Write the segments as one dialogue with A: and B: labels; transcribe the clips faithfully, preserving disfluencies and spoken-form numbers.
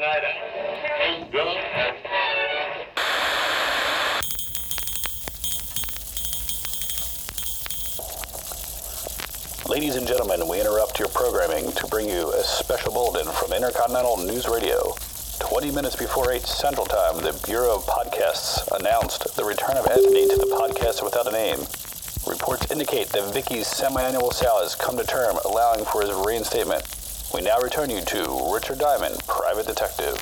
A: Ladies and gentlemen, we interrupt your programming to bring you a special bulletin from Intercontinental News Radio. twenty minutes before eight Central Time, the Bureau of Podcasts announced the return of Anthony to the podcast without a name. Reports indicate that Vicky's semi-annual sale has come to term, allowing for his reinstatement. We now return you to Richard Diamond, Private Detective.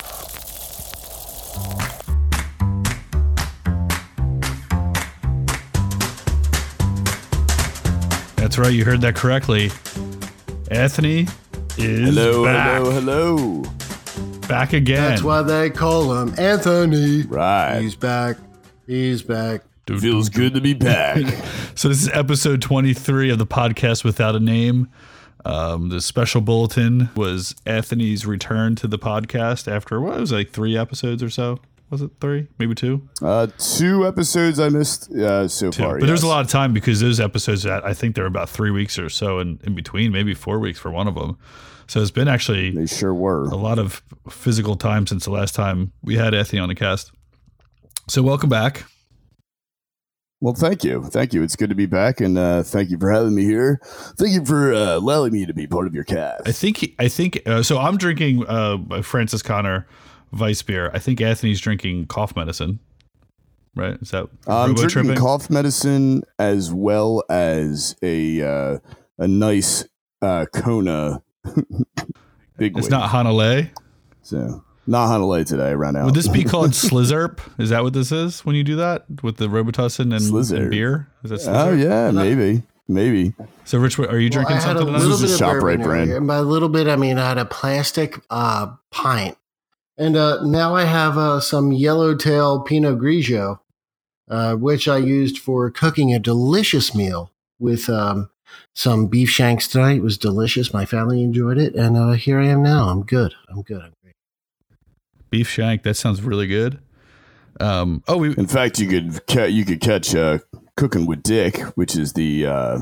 B: That's right, you heard that correctly. Anthony is
C: hello,
B: back.
C: Hello, hello,
B: Back again.
D: That's why they call him Anthony.
C: Right.
D: He's back. He's back.
C: Dude, feels good to be back.
B: So this is episode twenty-three of the podcast without a name. Um, the special bulletin was Anthony's return to the podcast after, what was it, like three episodes or so? Was it three? Maybe two?
C: Uh, two episodes I missed uh, so
B: two.
C: far.
B: But
C: yes.
B: there's a lot of time because those episodes, that I think they're about three weeks or so in, in between, maybe four weeks for one of them. So it's been actually
C: They sure were.
B: a lot of physical time since the last time we had Anthony on the cast. So welcome back.
C: Well, thank you. Thank you. It's good to be back, and uh, thank you for having me here. Thank you for uh, allowing me to be part of your cast.
B: I think, he, I think, uh, so I'm drinking uh, Francis Connor Weiss beer. I think Anthony's drinking cough medicine, right? Is that
C: I'm drinking
B: tripping?
C: cough medicine as well as a uh, a nice uh, Kona big.
B: It's not Hanalei.
C: So not Hanalei today. I ran out.
B: Would this be called Slizerp? Is that what this is when you do that with the Robitussin and, and beer? Is that Slizerp?
C: Oh yeah, maybe, maybe.
B: So Rich, are you drinking
D: well, I had
B: something
D: a
B: tonight?
D: little
C: This is
D: bit
C: a
D: of
C: ShopRite
D: bourbon
C: brand.
D: earlier, and by a little bit, I mean I had a plastic uh, pint. And uh, now I have uh, some Yellowtail Pinot Grigio, uh, which I used for cooking a delicious meal with um, some beef shanks tonight. It was delicious. My family enjoyed it. And uh, here I am now. I'm good. I'm good. I'm great.
B: Beef shank. That sounds really good. Um, oh, we,
C: In fact, you could ca- you could catch uh, Cooking with Dick, which is the uh,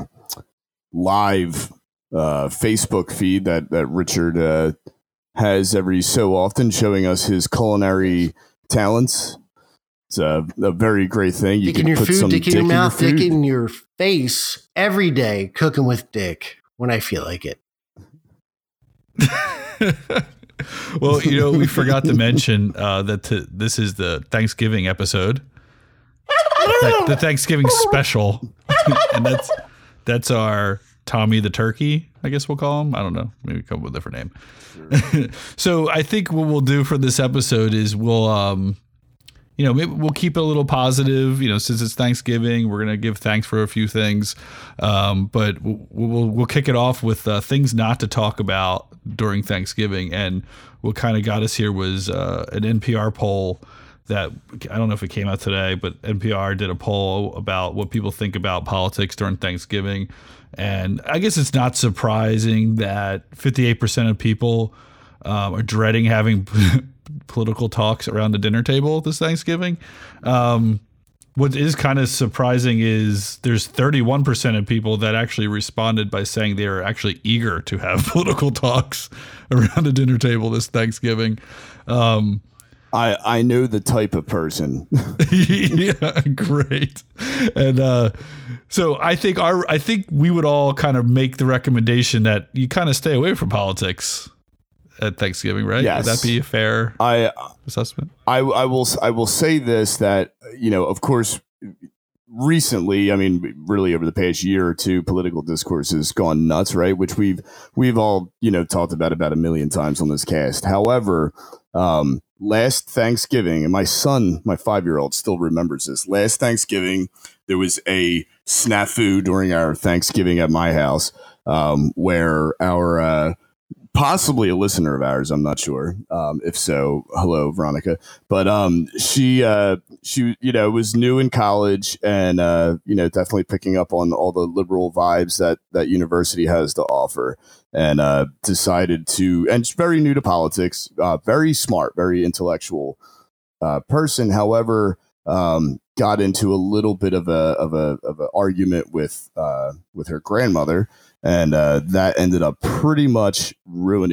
C: live uh, Facebook feed that that Richard uh, has every so often, showing us his culinary talents. It's a, a very great thing. You
D: Dick in
C: can
D: your
C: put
D: food,
C: some
D: dick in your
C: dick
D: mouth,
C: in your
D: dick
C: food.
D: in your face every day. Cooking with Dick when I feel like it.
B: well, you know, we forgot to mention uh, that t- this is the Thanksgiving episode, the, the Thanksgiving special, and that's that's our Tommy the Turkey, I guess we'll call him. I don't know, maybe come up with a different name. Sure. So I think what we'll do for this episode is we'll, um, you know, maybe we'll keep it a little positive. You know, since it's Thanksgiving, we're gonna give thanks for a few things, um, but we'll, we'll we'll kick it off with uh, things not to talk about during Thanksgiving. And what kind of got us here was uh, an N P R poll that I don't know if it came out today, but N P R did a poll about what people think about politics during Thanksgiving. And I guess it's not surprising that fifty-eight percent of people um, are dreading having political talks around the dinner table this Thanksgiving. Um, what is kind of surprising is there's thirty-one percent of people that actually responded by saying they are actually eager to have political talks around a dinner table this Thanksgiving. Um,
C: I, I know the type of person.
B: yeah, great. And uh, so I think our I think we would all kind of make the recommendation that you kind of stay away from politics at Thanksgiving, right?
C: Yes.
B: Would that be a fair
C: I
B: assessment?
C: I I will I will say this, that, you know, of course, recently, I mean, really over the past year or two, political discourse has gone nuts, right? Which we've we've all, you know, talked about about a million times on this cast. However, um, last Thanksgiving, and my son, my five-year-old, still remembers this. Last Thanksgiving, there was a snafu during our Thanksgiving at my house, um, where our uh, possibly a listener of ours, I'm not sure. Um, if so, hello, Veronica. But um, she, uh, she, you know, was new in college, and uh, you know, definitely picking up on all the liberal vibes that that university has to offer, and uh, decided to, and she's very new to politics, uh, very smart, very intellectual uh, person. However, um, got into a little bit of a of a of an argument with uh, with her grandmother. And uh, that ended up pretty much ruining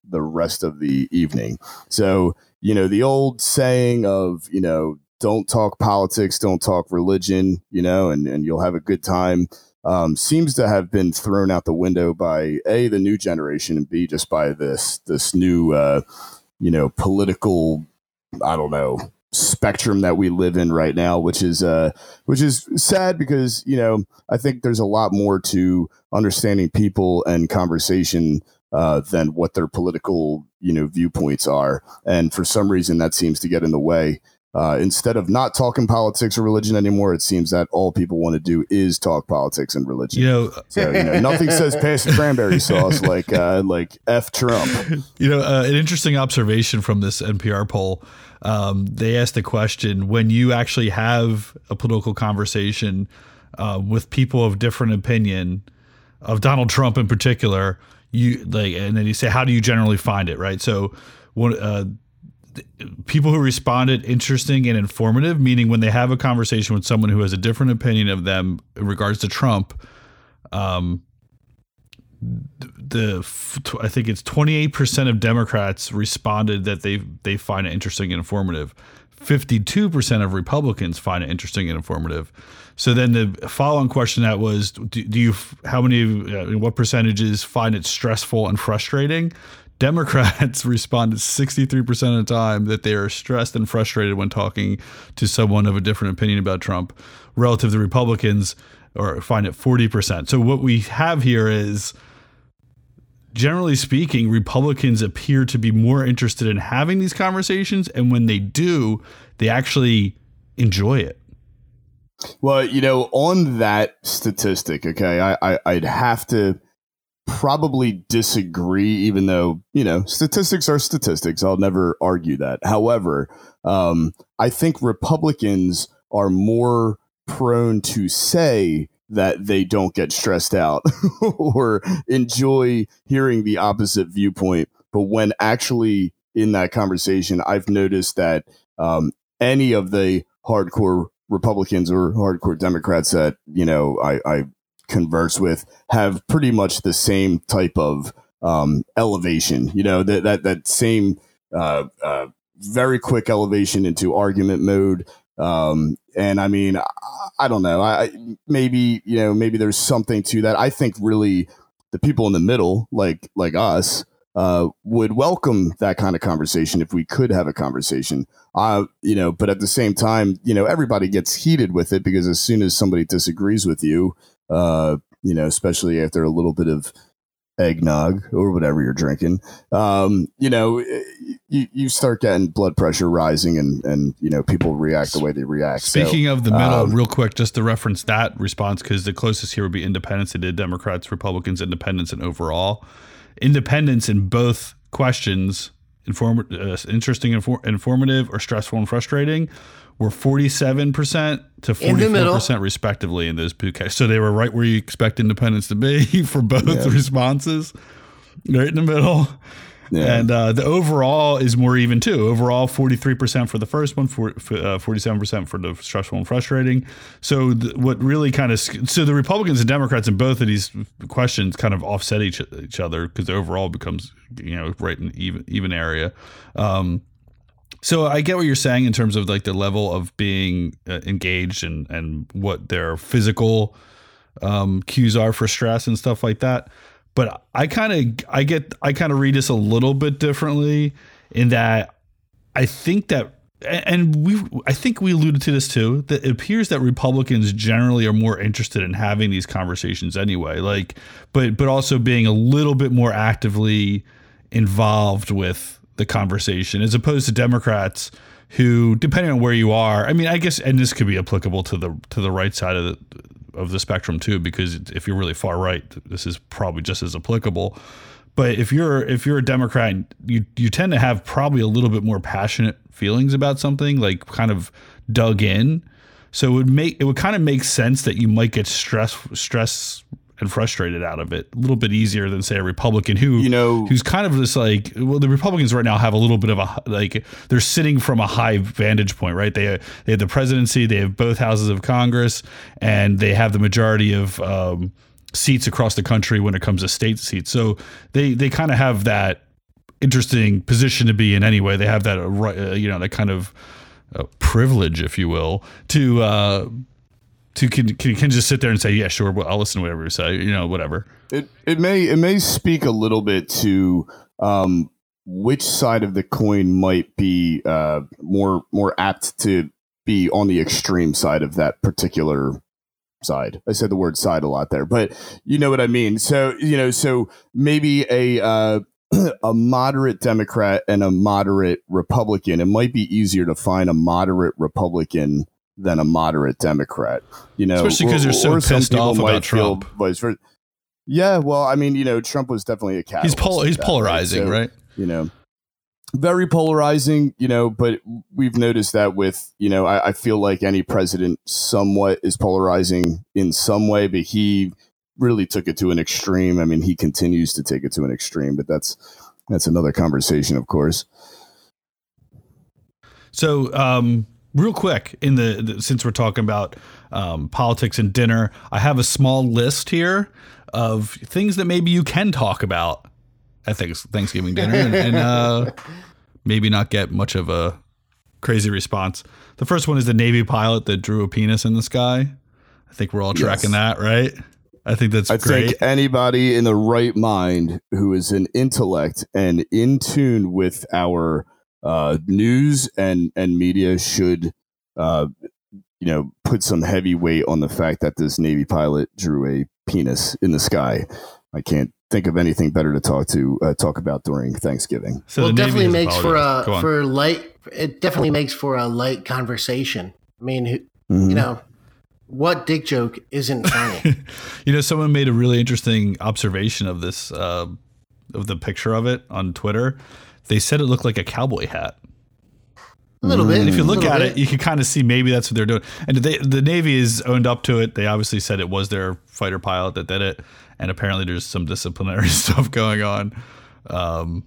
C: the rest of the evening. So, you know, the old saying of, you know, don't talk politics, don't talk religion, you know, and, and you'll have a good time, um, seems to have been thrown out the window by A, the new generation, and B, just by this, this new, uh, you know, political, I don't know, spectrum that we live in right now, which is, uh, which is sad because, you know, I think there's a lot more to understanding people and conversation uh, than what their political, you know, viewpoints are. And for some reason that seems to get in the way. Uh, instead of not talking politics or religion anymore, it seems that all people want to do is talk politics and religion.
B: You know,
C: so you know, nothing says pass the cranberry sauce like uh, like F Trump.
B: You know, uh, an interesting observation from this N P R poll. Um, they asked the question: when you actually have a political conversation uh, with people of different opinion, of Donald Trump in particular, you like, and then you say, how do you generally find it? Right. So, one. Uh, people who responded interesting and informative, meaning when they have a conversation with someone who has a different opinion of them in regards to Trump, um, the I think it's twenty-eight percent of Democrats responded that they they find it interesting and informative. fifty-two percent of Republicans find it interesting and informative. So then the following question that was, do, do you how many uh, what percentages find it stressful and frustrating? Democrats responded sixty-three percent of the time that they are stressed and frustrated when talking to someone of a different opinion about Trump, relative to Republicans, or find it forty percent. So what we have here is, generally speaking, Republicans appear to be more interested in having these conversations, and when they do, they actually enjoy it.
C: Well, you know, on that statistic, okay, I, I I'd have to probably disagree, even though, you know, statistics are statistics. I'll never argue that. However, um, I think Republicans are more prone to say that they don't get stressed out or enjoy hearing the opposite viewpoint. But when actually in that conversation, I've noticed that um, any of the hardcore Republicans or hardcore Democrats that, you know, I, I converse with have pretty much the same type of um, elevation, you know, that that that same uh, uh, very quick elevation into argument mode. Um, and I mean, I, I don't know, I maybe, you know, maybe there's something to that. I think really the people in the middle, like like us, uh, would welcome that kind of conversation if we could have a conversation. Uh, you know, but at the same time, you know, everybody gets heated with it because as soon as somebody disagrees with you, Uh, you know, especially after a little bit of eggnog or whatever you're drinking, um, you know, you, you start getting blood pressure rising and, and, you know, people react the way they react.
B: Speaking
C: so,
B: of the middle,
C: um,
B: real quick, just to reference that response, because the closest here would be independents. They did Democrats, Republicans, independents, and overall. Independents in both questions, inform, uh, interesting, infor- informative, or stressful and frustrating, were forty-seven percent to forty-four percent respectively in those two cases. So they were right where you expect independents to be for both yeah. responses, right in the middle. Yeah. And uh, the overall is more even too. Overall, forty-three percent for the first one, for, uh, forty-seven percent for the stressful and frustrating. So th- what really kind of, so the Republicans and Democrats in both of these questions kind of offset each, each other because the overall becomes, you know, right in even, even area. Um, So I get what you're saying in terms of like the level of being uh, engaged and, and what their physical um, cues are for stress and stuff like that. But I kind of I get I kind of read this a little bit differently in that I think that, and we I think we alluded to this too, that it appears that Republicans generally are more interested in having these conversations anyway. Like, but but also being a little bit more actively involved with the conversation, as opposed to Democrats who, depending on where you are, I mean, I guess, and this could be applicable to the to the right side of the of the spectrum too, because if you're really far right, this is probably just as applicable. But if you're if you're a Democrat, you you tend to have probably a little bit more passionate feelings about something, like kind of dug in. So it would make it would kind of make sense that you might get stress stress. and frustrated out of it a little bit easier than say a Republican who, you know, who's kind of just like, well, the Republicans right now have a little bit of a, like they're sitting from a high vantage point, right? They, they have the presidency, they have both houses of Congress, and they have the majority of um, seats across the country when it comes to state seats. So they, they kind of have that interesting position to be in anyway. They have that, uh, right, uh, you know, that kind of uh, privilege, if you will, to uh, to can, can can just sit there and say, yeah, sure, well, I'll listen to whatever you say, you know, whatever.
C: It it may it may speak a little bit to um, which side of the coin might be uh, more more apt to be on the extreme side of that particular side. I said the word side a lot there, but you know what I mean. So you know, so maybe a uh, a moderate Democrat and a moderate Republican. It might be easier to find a moderate Republican than a moderate Democrat. You know,
B: especially because they're so pissed off about Trump.
C: Vice versa. Yeah, well, I mean, you know, Trump was definitely a catalyst.
B: He's pol- he's
C: that,
B: polarizing,
C: right? So,
B: right?
C: You know, very polarizing, you know, but we've noticed that with, you know, I, I feel like any president somewhat is polarizing in some way, but he really took it to an extreme. I mean, he continues to take it to an extreme, but that's that's another conversation, of course.
B: So, um, real quick, in the, the since we're talking about um, politics and dinner, I have a small list here of things that maybe you can talk about at Thanksgiving dinner and, and uh, maybe not get much of a crazy response. The first one is the Navy pilot that drew a penis in the sky. I think we're all tracking yes. that, right? I think that's
C: I
B: great.
C: think anybody in the right mind who is an intellect and in tune with our uh, news and, and media should, uh, you know, put some heavy weight on the fact that this Navy pilot drew a penis in the sky. I can't think of anything better to talk to uh, talk about during Thanksgiving.
B: So
D: well, it definitely makes for a
B: Go on.
D: for light. It definitely makes for a light conversation. I mean,
C: mm-hmm.
D: you know, what dick joke isn't funny?
B: You know, someone made a really interesting observation of this, uh, of the picture of it on Twitter. They said it looked like a cowboy hat.
D: A little bit.
B: And if you look at
D: bit.
B: it, you can kind of see maybe that's what they're doing. And they, the Navy is owned up to it. They obviously said it was their fighter pilot that did it. And apparently there's some disciplinary stuff going on. Um,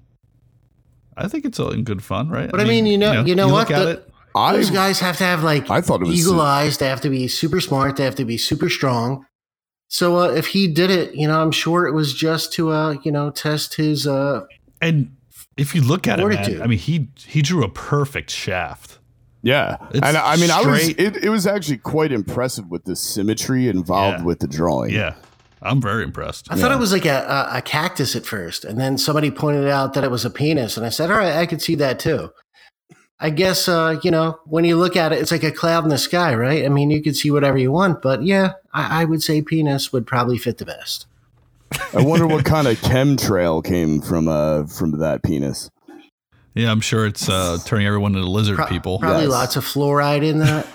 B: I think it's all in good fun, right?
D: But I mean, you know, you know, you know
B: you
D: what?
B: Look at
D: the,
B: it.
D: Those guys have to have like
C: I thought it was
D: eagle eyes. They have to be super smart. They have to be super strong. So uh, if he did it, you know, I'm sure it was just to, uh, you know, test his. Uh,
B: and if you look at
D: fortitude.
B: it, man, I mean, he he drew a perfect shaft.
C: Yeah,
B: It's
C: and I mean,
B: straight.
C: I was it, it was actually quite impressive with the symmetry involved
B: Yeah.
C: with the drawing.
B: Yeah, I'm very impressed.
D: I thought it was like a, a, a cactus at first, and then somebody pointed out that it was a penis, and I said, all right, I could see that too. I guess, uh, you know, when you look at it, it's like a cloud in the sky, right? I mean, you could see whatever you want, but yeah, I, I would say penis would probably fit the best.
C: I wonder what kind of chemtrail came from uh from that penis.
B: Yeah, I'm sure it's uh, turning everyone into lizard
D: Pro-
B: people.
D: Probably
C: Yes.
D: lots of fluoride in that.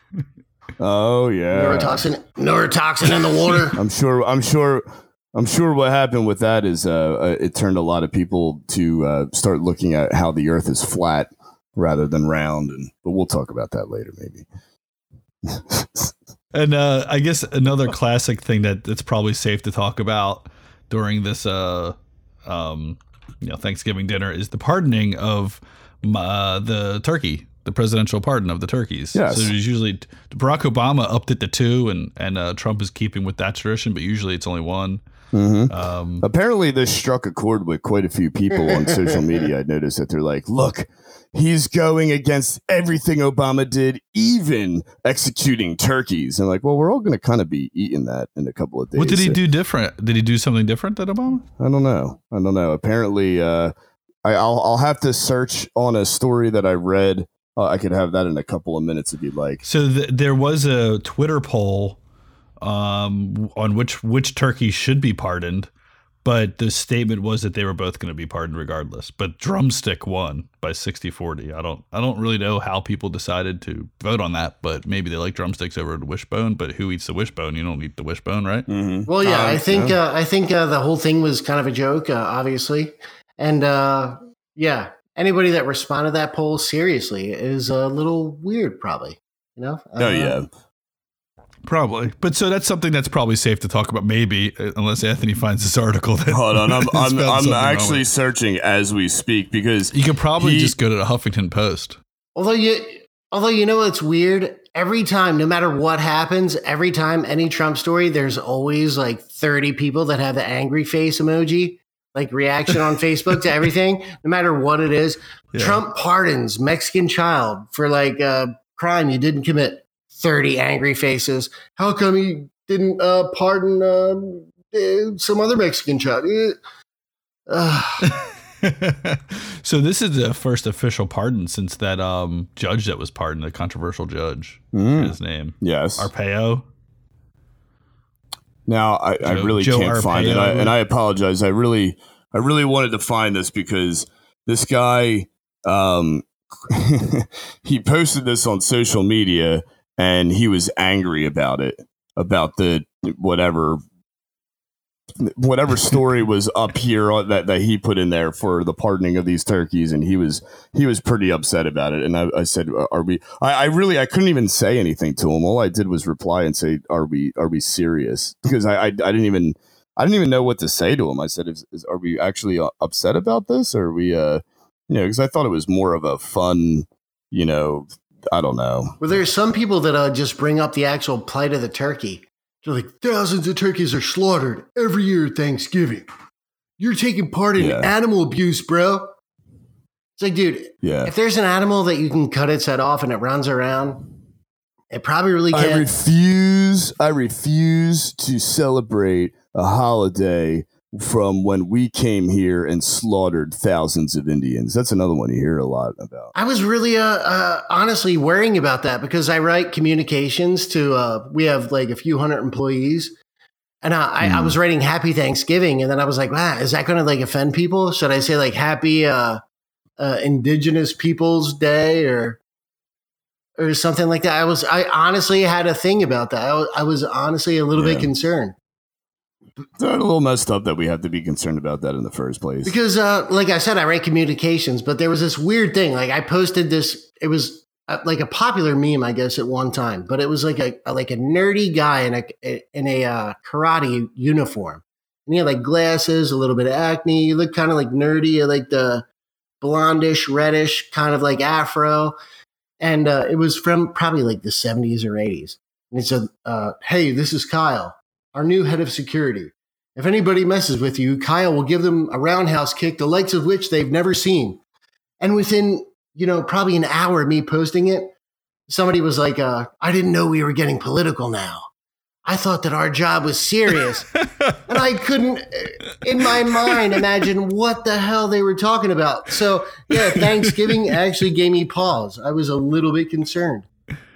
C: Oh yeah,
D: Neurotoxin, neurotoxin in the water.
C: I'm sure. I'm sure. I'm sure what happened with that is uh, uh, it turned a lot of people to uh, start looking at how the Earth is flat rather than round, and but we'll talk about that later, maybe.
B: And uh, I guess another classic thing that it's probably safe to talk about during this, uh, um, you know, Thanksgiving dinner is the pardoning of uh, the turkey, the presidential pardon of the turkeys.
C: Yes.
B: So there's usually Barack Obama upped it to two, and and uh, Trump is keeping with that tradition, but usually it's only one.
C: Mm-hmm.
B: Um,
C: Apparently, this struck a chord with quite a few people on social media. I noticed that they're like, "Look, he's going against everything Obama did, even executing turkeys." I'm like, "Well, we're all going to kind of be eating that in a couple of days."
B: what did he
C: So-
B: do different? Did he do something different than Obama?
C: I don't know. I don't know. Apparently, uh, I, I'll I'll have to search on a story that I read. Uh, I could have that in a couple of minutes if you'd like.
B: So th- there was a Twitter poll um, on which which turkey should be pardoned, but the statement was that they were both going to be pardoned regardless. But drumstick won by sixty forty. I don't I don't really know how people decided to vote on that, but maybe they like drumsticks over the wishbone. But who eats the wishbone? You don't eat the wishbone, right?
C: Mm-hmm.
D: Well, yeah,
C: Um,
D: I think
C: yeah.
D: uh, I think uh, the whole thing was kind of a joke, uh, obviously, and uh, yeah, anybody that responded to that poll seriously is a little weird, probably. You know?
C: Oh
D: Uh,
C: yeah.
B: Probably. But so that's something that's probably safe to talk about, maybe, uh, unless Anthony finds this article. That
C: Hold on, I'm
B: has
C: I'm,
B: found
C: I'm
B: something
C: actually
B: wrong.
C: searching as we speak because
B: You could probably
C: he-
B: just go to the Huffington Post.
D: Although you, although you know what's weird, every time, no matter what happens, every time any Trump story, there's always like thirty people that have the angry face emoji. like reaction on Facebook to everything, no matter what it is.
B: Yeah.
D: Trump pardons Mexican child for like a crime you didn't commit. thirty angry faces. How come he didn't uh, pardon uh, some other Mexican child? Uh,
B: So this is the first official pardon since that um, judge that was pardoned, a controversial judge.
C: Mm.
B: His name,
C: Yes.
B: Arpaio.
C: Now I, I
B: Joe-
C: really
B: Joe
C: can't find it, I,
B: Arpaio.
C: and I apologize. I really, I really wanted to find this because this guy, um, he posted this on social media, and he was angry about it, about the whatever, whatever story was up here on- that that he put in there for the pardoning of these turkeys, and he was he was pretty upset about it. And I, I said, "Are we?" I, I really I couldn't even say anything to him. All I did was reply and say, "Are we? Are we serious?" Because I I, I didn't even I didn't even know what to say to him. I said, is, is, "Are we actually uh, upset about this? Or are we?" Uh, you know, because I thought it was more of a fun, you know, I don't know.
D: well, there's some people that uh, just bring up the actual plight of the turkey. They're like, thousands of turkeys are slaughtered every year at Thanksgiving. You're taking part in
C: Yeah.
D: animal abuse, bro. It's like, dude,
C: Yeah.
D: if there's an animal that you can cut its head off and it runs around, it probably really
C: I
D: can't.
C: refuse. I refuse to celebrate a holiday from when we came here and slaughtered thousands of Indians. That's another one you hear a lot about.
D: I was really, uh, uh, honestly worrying about that because I write communications to, uh, we have like a few hundred employees. And uh, I, I
C: Mm.
D: was writing Happy Thanksgiving. And then I was like, wow, is that going to like offend people? Should I say like Happy uh, uh, Indigenous Peoples Day or or something like that? I was, I honestly had a thing about that. I was, I was honestly a little
C: Yeah.
D: bit concerned.
C: It's a little messed up that we have to be concerned about that in the first place.
D: Because, uh, like I said, I write communications, but there was this weird thing. Like I posted this, it was uh, like a popular meme, I guess, at one time. But it was like a, a like a nerdy guy in a in a uh, karate uniform, and he had like glasses, a little bit of acne. He looked kind of like nerdy, like the blondish, reddish, kind of like afro. And uh, it was from probably like the seventies or eighties. And it said, uh, "Hey, this is Kyle, our new head of security. If anybody messes with you, Kyle will give them a roundhouse kick, the likes of which they've never seen." And within, you know, probably an hour of me posting it, somebody was like, uh, "I didn't know we were getting political now. I thought that our job was serious." And I couldn't, in my mind, imagine what the hell they were talking about. So, yeah, Thanksgiving actually gave me pause. I was a little bit concerned.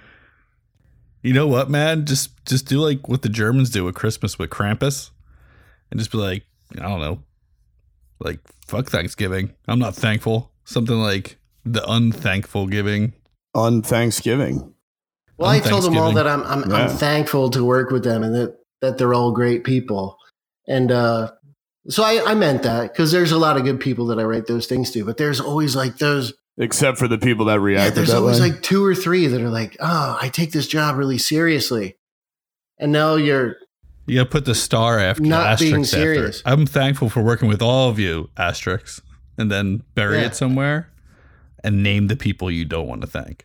B: You know what, man? Just just do like what the Germans do at Christmas with Krampus, and just be like, I don't know, like fuck Thanksgiving. I'm not thankful. Something like the unthankful giving.
C: On Thanksgiving.
D: Well,
B: On
D: I told them all
B: Thanksgiving.
D: that I'm I'm, I'm
C: Yeah.
D: thankful to work with them and that, that they're all great people. And uh, so I, I meant that because there's a lot of good people that I write those things to, but there's always like those,
C: Except for the people that
D: yeah,
C: reacted
D: there's
C: that
D: always
C: way.
D: like two or three that are like, oh, I take this job really seriously. And now you're,
B: You gotta put the star after
D: Not
B: the
D: being
B: asterisk after.
D: serious.
B: I'm thankful for working with all of you, asterisk, and then bury
D: Yeah.
B: it somewhere and name the people you don't want to thank.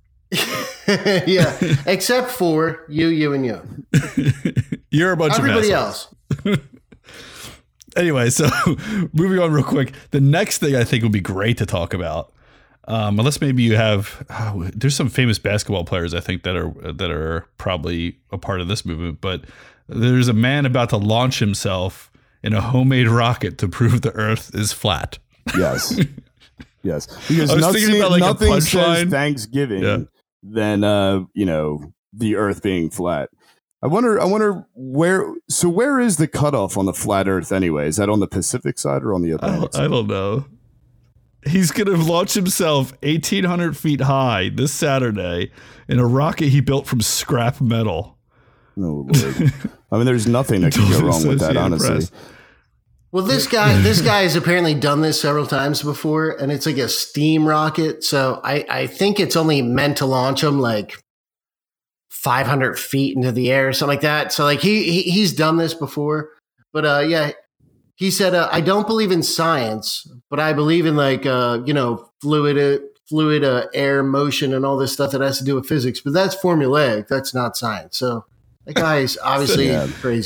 D: yeah, except for you, you, and you.
B: You're a bunch
D: Everybody
B: of assholes.
D: else.
B: Anyway, so moving on real quick. The next thing I think would be great to talk about, um, unless maybe you have, oh, there's some famous basketball players I think that are that are probably a part of this movement, but there's a man about to launch himself in a homemade rocket to prove the Earth is flat.
C: Yes. Yes. Because
B: I was
C: nothing,
B: thinking about, like, a
C: nothing says
B: punchline.
C: Thanksgiving
B: Yeah.
C: than uh, you know, the earth being flat. I wonder I wonder where so where is the cutoff on the flat earth anyway? Is that on the Pacific side or on the
B: I
C: Atlantic
B: don't,
C: side?
B: I don't know. He's going to launch himself eighteen hundred feet high this Saturday in a rocket he built from scrap metal.
C: Oh, Lord. I mean, there's nothing that can go wrong with that,
B: Associated
C: honestly.
B: Press.
D: Well, this guy, this guy has apparently done this several times before, and it's like a steam rocket. So I, I think it's only meant to launch him like five hundred feet into the air or something like that. So like he, he he's done this before, but uh, yeah, he said, uh, "I don't believe in science, but I believe in like uh, you know, fluid, fluid, uh, air motion, and all this stuff that has to do with physics. But that's formulaic. That's not science. So that guy is obviously
C: Yeah.
D: crazy."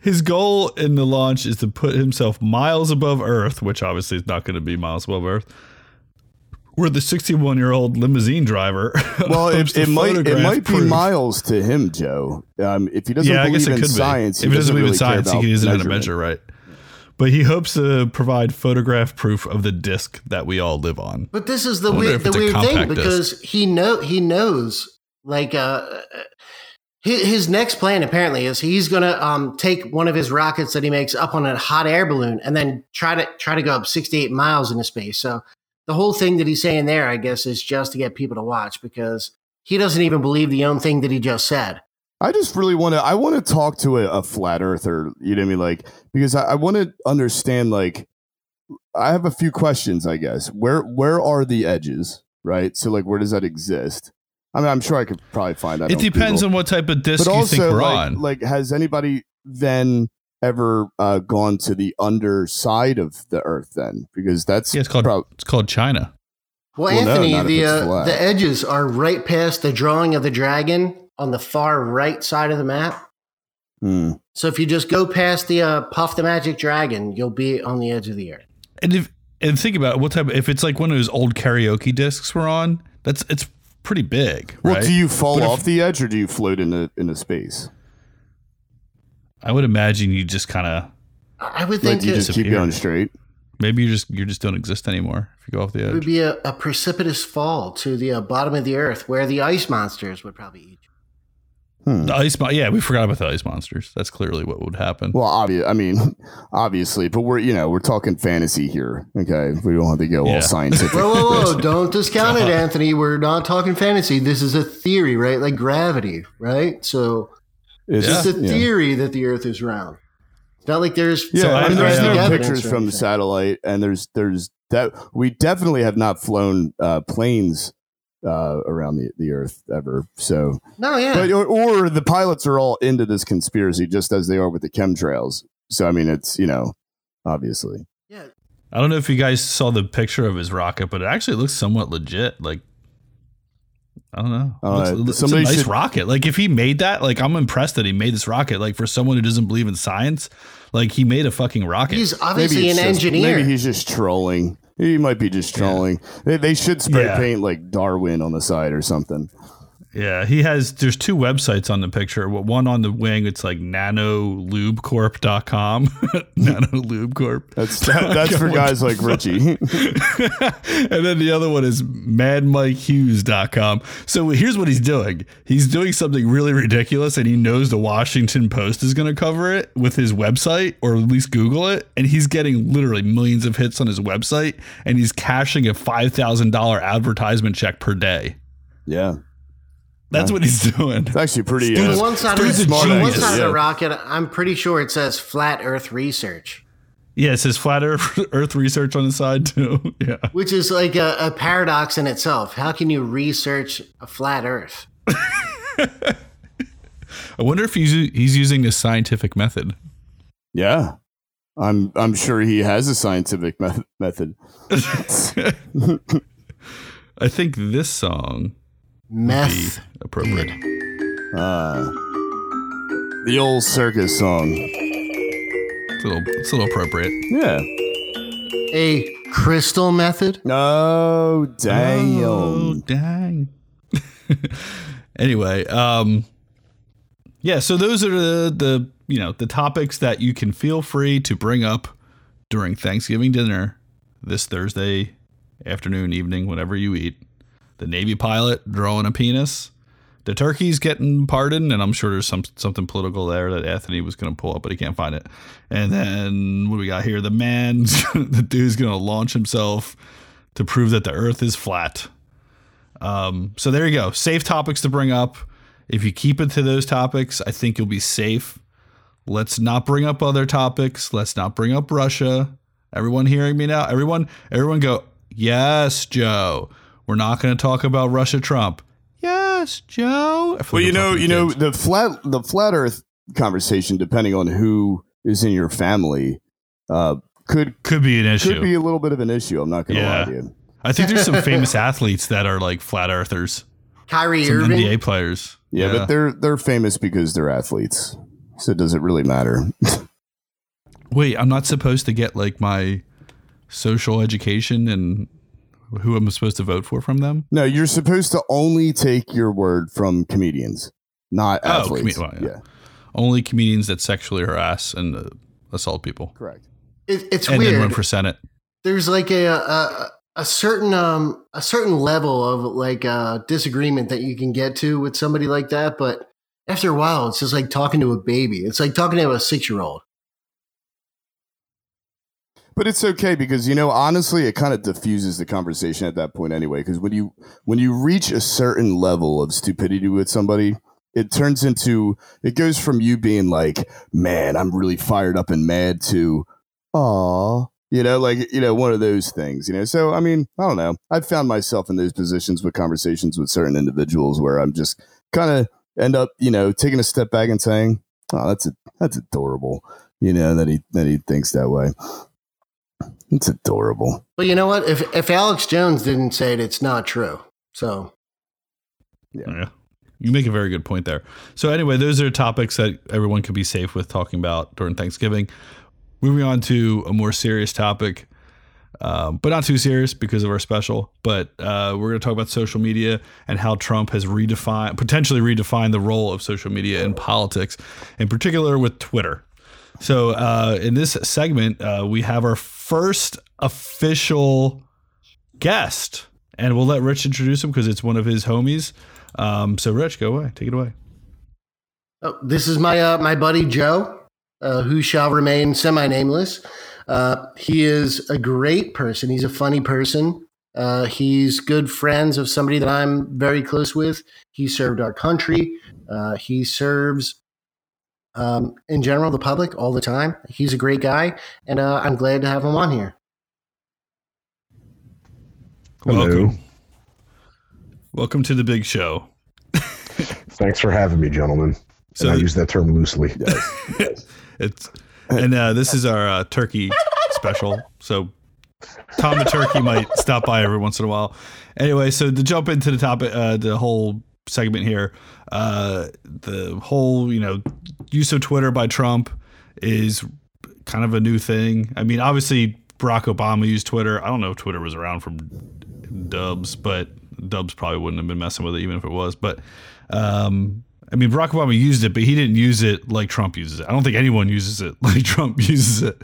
B: his goal in the launch is to put himself miles above Earth, which obviously is not going to be miles above Earth, where the sixty-one-year-old limousine driver.
C: Well, it, it might it might
B: proof.
C: be miles to him, Joe. Um, if he doesn't
B: yeah,
C: believe
B: I guess it
C: in
B: could
C: science,
B: be. If he doesn't believe
C: really
B: in science, he doesn't know how to measure, right? But he hopes to provide photograph proof of the disc that we all live on.
D: But this is the weird, the weird thing because
B: disc.
D: he know he knows like uh, his, his next plan apparently is he's going to um, take one of his rockets that he makes up on a hot air balloon and then try to try to go up sixty-eight miles into space. So the whole thing that he's saying there, I guess, is just to get people to watch because he doesn't even believe the own thing that he just said.
C: I just really want to, I want to talk to a, a flat earther, you know what I mean? Like, because I, I want to understand, like, I have a few questions, I guess. Where, where are the edges, right? So, like, where does that exist? I mean, I'm sure I could probably find that.
B: It depends
C: Google.
B: on what type of disc
C: but
B: you
C: also,
B: think we're
C: like,
B: on.
C: Like, has anybody then ever uh, gone to the underside of the Earth then? Because that's
B: yeah, it's called,
C: prob-
B: it's called China.
D: Well,
C: well
D: Anthony,
C: no,
D: the
C: uh,
D: uh, the edges are right past the drawing of the dragon on the far right side of the map.
C: Hmm.
D: So if you just go past the uh, Puff the Magic Dragon, you'll be on the edge of the earth.
B: And if and think about what type of, if it's like one of those old karaoke discs we're on, that's it's pretty big.
C: Well,
B: right?
C: do you fall
B: but
C: off
B: if,
C: the edge or do you float into into space?
B: I would imagine you just kind of
D: I would think
C: like you
D: it,
C: just keep going straight.
B: Maybe you just you just don't exist anymore if you go off the
D: it
B: edge.
D: would be a, a precipitous fall to the uh, bottom of the earth where the ice monsters would probably eat you.
C: Hmm.
B: The ice, yeah, we forgot about the ice monsters. That's clearly what would happen.
C: Well, obvious. I mean, obviously, but we're you know we're talking fantasy here. Okay, we don't have to go
B: Yeah.
C: all scientific.
D: Whoa, whoa, whoa! Don't discount it, Anthony. We're not talking fantasy. This is a theory, right? Like gravity, right? So
C: It's
D: it's
C: just
D: a theory that the Earth is round. It's not like there's
C: Yeah,
B: So
C: I
B: I-
C: mean, there's
B: I-
C: no
B: I-
C: pictures from satellite, and there's there's that we definitely have not flown uh, planes uh, around the, the Earth ever. So,
D: No, yeah.
C: but or, or the pilots are all into this conspiracy, just as they are with the chemtrails. So, I mean, it's you know, obviously.
D: yeah.
B: I don't know if you guys saw the picture of his rocket, but it actually looks somewhat legit. Like, I don't know. It
C: Uh,
B: looks- it looks- it's a
C: somebody
B: nice
C: should-
B: rocket. Like, if he made that, like, I'm impressed that he made this rocket. Like, for someone who doesn't believe in science, like, he made a fucking rocket.
D: He's obviously
C: it's
D: an
C: just-
D: engineer.
C: Maybe he's just trolling. He might be just trolling. They, they should spray
B: Yeah.
C: paint like Darwin on the side or something.
B: Yeah, he has, there's two websites on the picture. One on the wing, it's like nanolubecorp dot com. Nanolubecorp.
C: That's that, that's for guys like Richie.
B: And then the other one is mad mike hughes dot com. So here's what he's doing. He's doing something really ridiculous, and he knows the Washington Post is going to cover it with his website, or at least Google it. And he's getting literally millions of hits on his website, and he's cashing a five thousand dollars advertisement check per day.
C: Yeah,
B: That's what he's doing.
C: it's actually pretty.
D: On
C: Uh,
D: one side, of,
B: dude's a
D: the, on one
B: genius.
D: side of
C: Yeah.
D: the rocket, I'm pretty sure it says Flat Earth Research,
B: Yeah, it says flat earth, earth research on the side too. Yeah.
D: which is like a, a paradox in itself. How can you research a flat Earth?
B: I wonder if he's he's using the scientific method.
C: yeah, I'm I'm sure he has a scientific me- method.
B: I think this song be
D: Meth.
B: appropriate.
C: Uh, the old circus song.
B: It's a little, it's a little appropriate.
C: Yeah.
D: A crystal method?
C: Oh damn.
B: Oh, dang. Anyway, um, yeah. So those are the, the you know the topics that you can feel free to bring up during Thanksgiving dinner this Thursday afternoon, evening, whenever you eat. The Navy pilot drawing a penis. The turkey's getting pardoned, and I'm sure there's some something political there that Anthony was going to pull up, but he can't find it. And then what do we got here? The man, the dude's going to launch himself to prove that the Earth is flat. Um, so there you go. Safe topics to bring up. If you keep it to those topics, I think you'll be safe. Let's not bring up other topics. Let's not bring up Russia. Everyone hearing me now? Everyone, everyone go, yes, Joe. We're not going to talk about Russia Trump. Yes, Joe. I feel
C: Well,
B: like
C: you
B: I'm
C: know,
B: talking to
C: you know
B: kids.
C: the flat the flat Earth conversation, depending on who is in your family, uh, could
B: could be an issue.
C: could be a little bit of an issue. I'm not going to
B: Yeah.
C: lie to you.
B: I think there's some famous athletes that are like flat earthers.
D: Kyrie
B: Some
D: Irving?
B: N B A players.
C: Yeah, but they're they're famous because they're athletes. So does it really matter?
B: Wait, I'm not supposed to get like my social education and who I'm supposed to vote for from them?
C: No, you're supposed to only take your word from comedians, not
B: Oh,
C: athletes.
B: com- well, yeah.
C: yeah.
B: Only comedians that sexually harass and uh, assault people.
C: Correct.
D: It, it's
B: and
D: weird.
B: then run for Senate.
D: There's like a a, a certain um a certain level of like uh, disagreement that you can get to with somebody like that, but after a while, it's just like talking to a baby. It's like talking to a six year old.
C: But it's okay because, you know, honestly, it kind of diffuses the conversation at that point anyway. Because when you when you reach a certain level of stupidity with somebody, it turns into, it goes from you being like, man, I'm really fired up and mad to, aw, you know, like, you know, one of those things, you know. So, I mean, I don't know. I've found myself in those positions with conversations with certain individuals where I'm just kind of end up, you know, taking a step back and saying, oh, that's a, that's adorable, you know, that he that he thinks that way. It's adorable.
D: But you know what? If if Alex Jones didn't say it, it's not true. So,
B: yeah. yeah. You make a very good point there. So anyway, those are topics that everyone can be safe with talking about during Thanksgiving. Moving on to a more serious topic, um, but not too serious because of our special. But uh, we're going to talk about social media and how Trump has redefined, potentially redefined the role of social media in politics, in particular with Twitter. So uh, in this segment, uh, we have our first official guest, and we'll let Rich introduce him because it's one of his homies. Um, so Rich, go away. Take it away.
D: Oh, this is my uh, my buddy Joe, uh, who shall remain semi-nameless. Uh, he is a great person. He's a funny person. Uh, he's good friends of somebody that I'm very close with. He served our country. Uh, he serves Um, in general, the public all the time. He's a great guy, and uh, I'm glad to have him on here.
B: Welcome. Hello. Welcome to the big show.
E: Thanks for having me, gentlemen. So, and I use that term loosely.
C: Yes, yes.
B: It's and uh, this is our uh, turkey special. So Tom the turkey might stop by every once in a while. Anyway, so to jump into the topic, uh, the whole segment here, uh, the whole, you know, use of Twitter by Trump is kind of a new thing. I mean, obviously Barack Obama used Twitter. I don't know if Twitter was around from Dubs, but Dubs probably wouldn't have been messing with it even if it was. But um, I mean, Barack Obama used it, but he didn't use it like Trump uses it. I don't think anyone uses it like Trump uses it.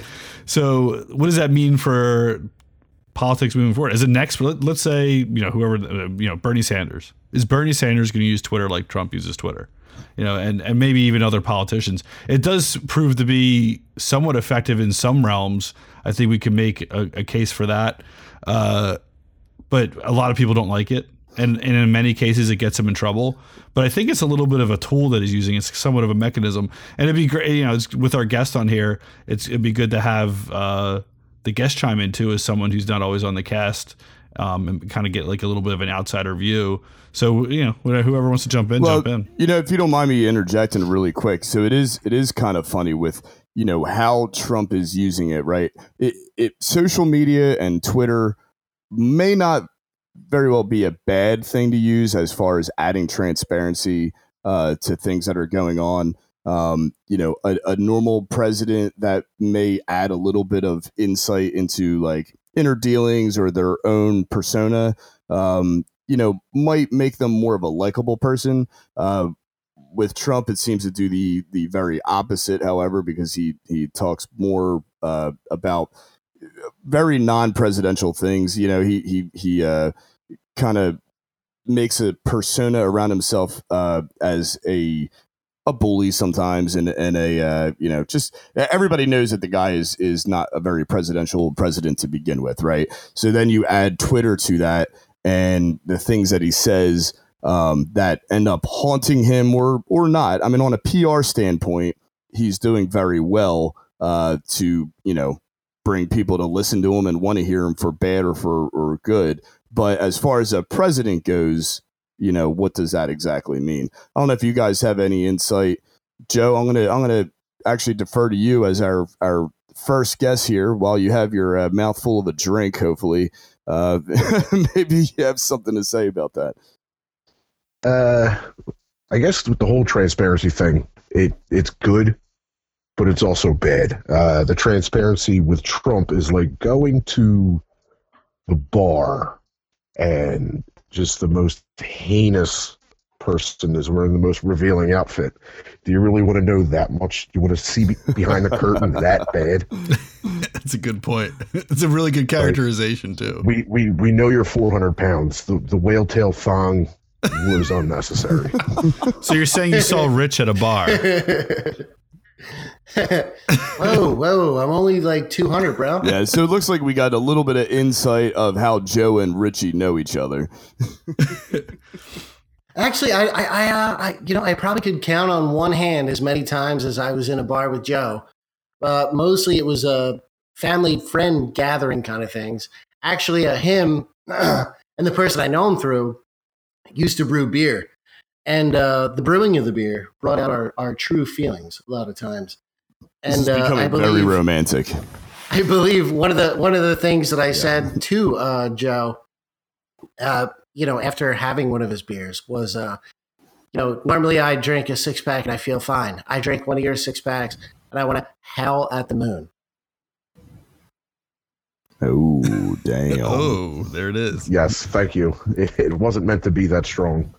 B: So what does that mean for politics moving forward? As a next, let's say, you know, whoever, you know, Bernie Sanders. Is Bernie Sanders going to use Twitter like Trump uses Twitter? You know, and, and maybe even other politicians. It does prove to be somewhat effective in some realms. I think we can make a, a case for that. Uh, but a lot of people don't like it. And, and in many cases, it gets them in trouble. But I think it's a little bit of a tool that he's using. It's somewhat of a mechanism. And it'd be great, you know, it's, with our guest on here, it's it'd be good to have uh, the guest chime in too as someone who's not always on the cast, um, and kind of get like a little bit of an outsider view. So, you know, whoever wants to jump in,
C: well,
B: jump in.
C: You know, if you don't mind me interjecting really quick. So it is it is kind of funny with, you know, how Trump is using it, right? It, it social media and Twitter may not very well be a bad thing to use as far as adding transparency uh, to things that are going on. Um, you know, a, a normal president that may add a little bit of insight into like inner dealings or their own persona, um, you know, might make them more of a likable person. Uh, with Trump, it seems to do the the very opposite, however, because he he talks more uh, about very non-presidential things. You know, he he he uh, kind of makes a persona around himself uh, as a a bully sometimes, and and a uh, you know, just everybody knows that the guy is is not a very presidential president to begin with, right? So then you add Twitter to that, and the things that he says um, that end up haunting him or or not. I mean, on a P R standpoint, he's doing very well uh, to, you know, bring people to listen to him and want to hear him for bad or for or good. But as far as a president goes, you know, what does that exactly mean? I don't know if you guys have any insight. Joe, I'm gonna I'm gonna actually defer to you as our our first guest here while you have your uh, mouthful of a drink. Hopefully, uh, maybe you have something to say about that.
E: Uh, I guess with the whole transparency thing, it it's good but it's also bad. Uh, the transparency with Trump is like going to the bar and just the most heinous person is wearing the most revealing outfit. Do you really want to know that much? Do you want to see behind the curtain that bad?
B: That's a good point. It's a really good characterization, too.
E: We we we know you're four hundred pounds. The, the whale tail thong was unnecessary.
B: So you're saying you saw Rich at a bar?
D: whoa, whoa! I'm only like two hundred, bro.
C: Yeah, so it looks like we got a little bit of insight of how Joe and Richie know each other.
D: Actually, I, I, I, uh, I, you know, I probably could count on one hand as many times as I was in a bar with Joe. Uh, mostly, it was a family friend gathering kind of things. Actually, uh, him and the person I know him through used to brew beer, and uh, the brewing of the beer brought out our, our true feelings a lot of times. And
C: This is
D: uh,
C: becoming
D: I believe,
C: very romantic.
D: I believe one of the one of the things that I yeah. said to uh, Joe, uh, you know, after having one of his beers was, uh, you know, normally I drink a six pack and I feel fine. I drink one of your six packs and I want to howl at the moon.
C: Oh, damn.
B: Oh, there it is.
E: Yes, thank you. It, it wasn't meant to be that strong.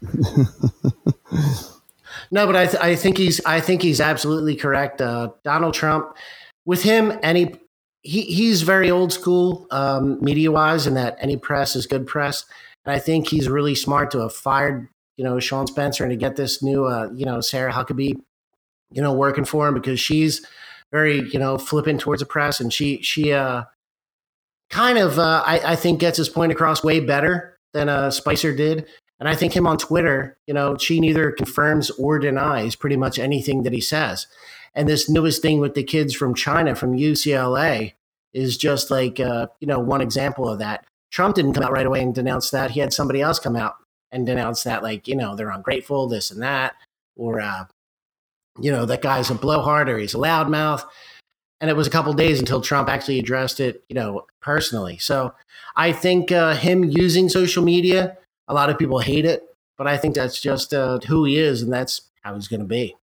D: No, but I, th- I think he's I think he's absolutely correct. Uh, Donald Trump, with him, any he he's very old school um, media wise, in that any press is good press. And I think he's really smart to have fired, you know, Sean Spencer and to get this new, uh, you know, Sarah Huckabee, you know, working for him, because she's very, you know, flippant towards the press, and she she uh, kind of uh, I, I think gets his point across way better than uh, Spicer did. And I think him on Twitter, you know, she neither confirms or denies pretty much anything that he says. And this newest thing with the kids from China, from U C L A, is just like, uh, you know, one example of that. Trump didn't come out right away and denounce that. He had somebody else come out and denounce that, like, you know, they're ungrateful, this and that, or, uh, you know, that guy's a blowhard or he's a loudmouth. And it was a couple of days until Trump actually addressed it, you know, personally. So I think uh, him using social media, a lot of people hate it, but I think that's just uh, who he is, and that's how he's going to be.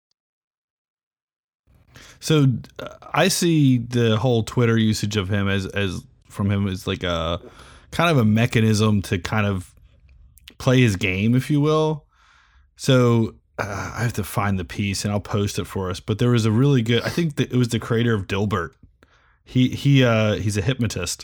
B: So uh, I see the whole Twitter usage of him as, as from him as like a kind of a mechanism to kind of play his game, if you will. So uh, I have to find the piece and I'll post it for us. But there was a really good, I think that it was the creator of Dilbert. He, he, uh, he's a hypnotist.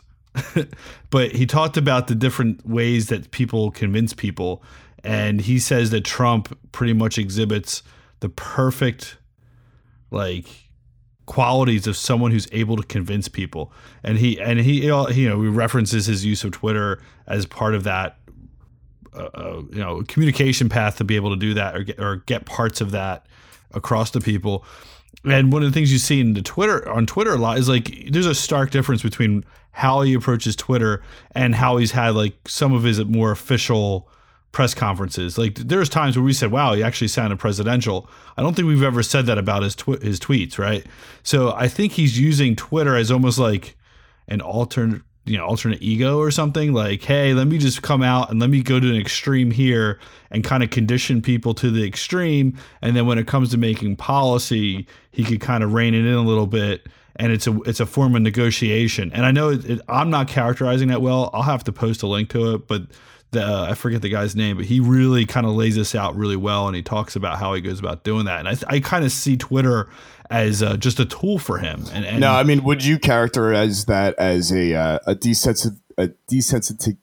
B: But he talked about the different ways that people convince people. And he says that Trump pretty much exhibits the perfect, like, qualities of someone who's able to convince people. And he, and he, you know, he references his use of Twitter as part of that, uh, uh, you know, communication path to be able to do that, or get, or get parts of that across to people. And one of the things you see in the Twitter on Twitter a lot is like, there's a stark difference between how he approaches Twitter and how he's had like some of his more official press conferences. Like there's times where we said, wow, he actually sounded presidential. I don't think we've ever said that about his tw- his tweets. Right. So I think he's using Twitter as almost like an alternate, you know, alternate ego or something, like, hey, let me just come out and let me go to an extreme here and kind of condition people to the extreme. And then when it comes to making policy, he could kind of rein it in a little bit. And it's a it's a form of negotiation. And I know it, it, I'm not characterizing that well. I'll have to post a link to it, but the, uh, I forget the guy's name, but he really kind of lays this out really well. And he talks about how he goes about doing that. And I, I kind of see Twitter as uh, just a tool for him. And, and
C: no, I mean, would you characterize that as a uh, a desensitive a desensitive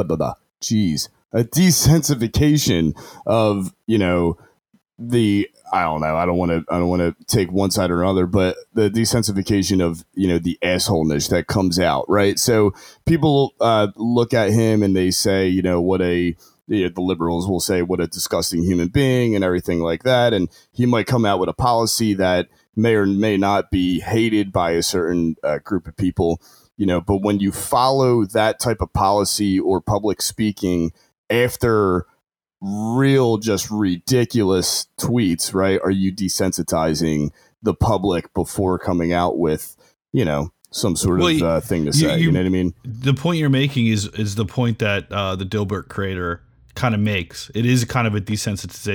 C: geez a desensification of, you know, the I don't know I don't want to I don't want to take one side or another, but the desensification of, you know, the assholeness that comes out, right? So people uh, look at him and they say, you know, what a The, the liberals will say what a disgusting human being and everything like that. And he might come out with a policy that may or may not be hated by a certain uh, group of people, you know, but when you follow that type of policy or public speaking after real, just ridiculous tweets, right? Are you desensitizing the public before coming out with, you know, some sort well, of uh, thing to say? You, you know what I mean?
B: The point you're making is, is the point that uh, the Dilbert creator kind of makes. It is kind of a desensitization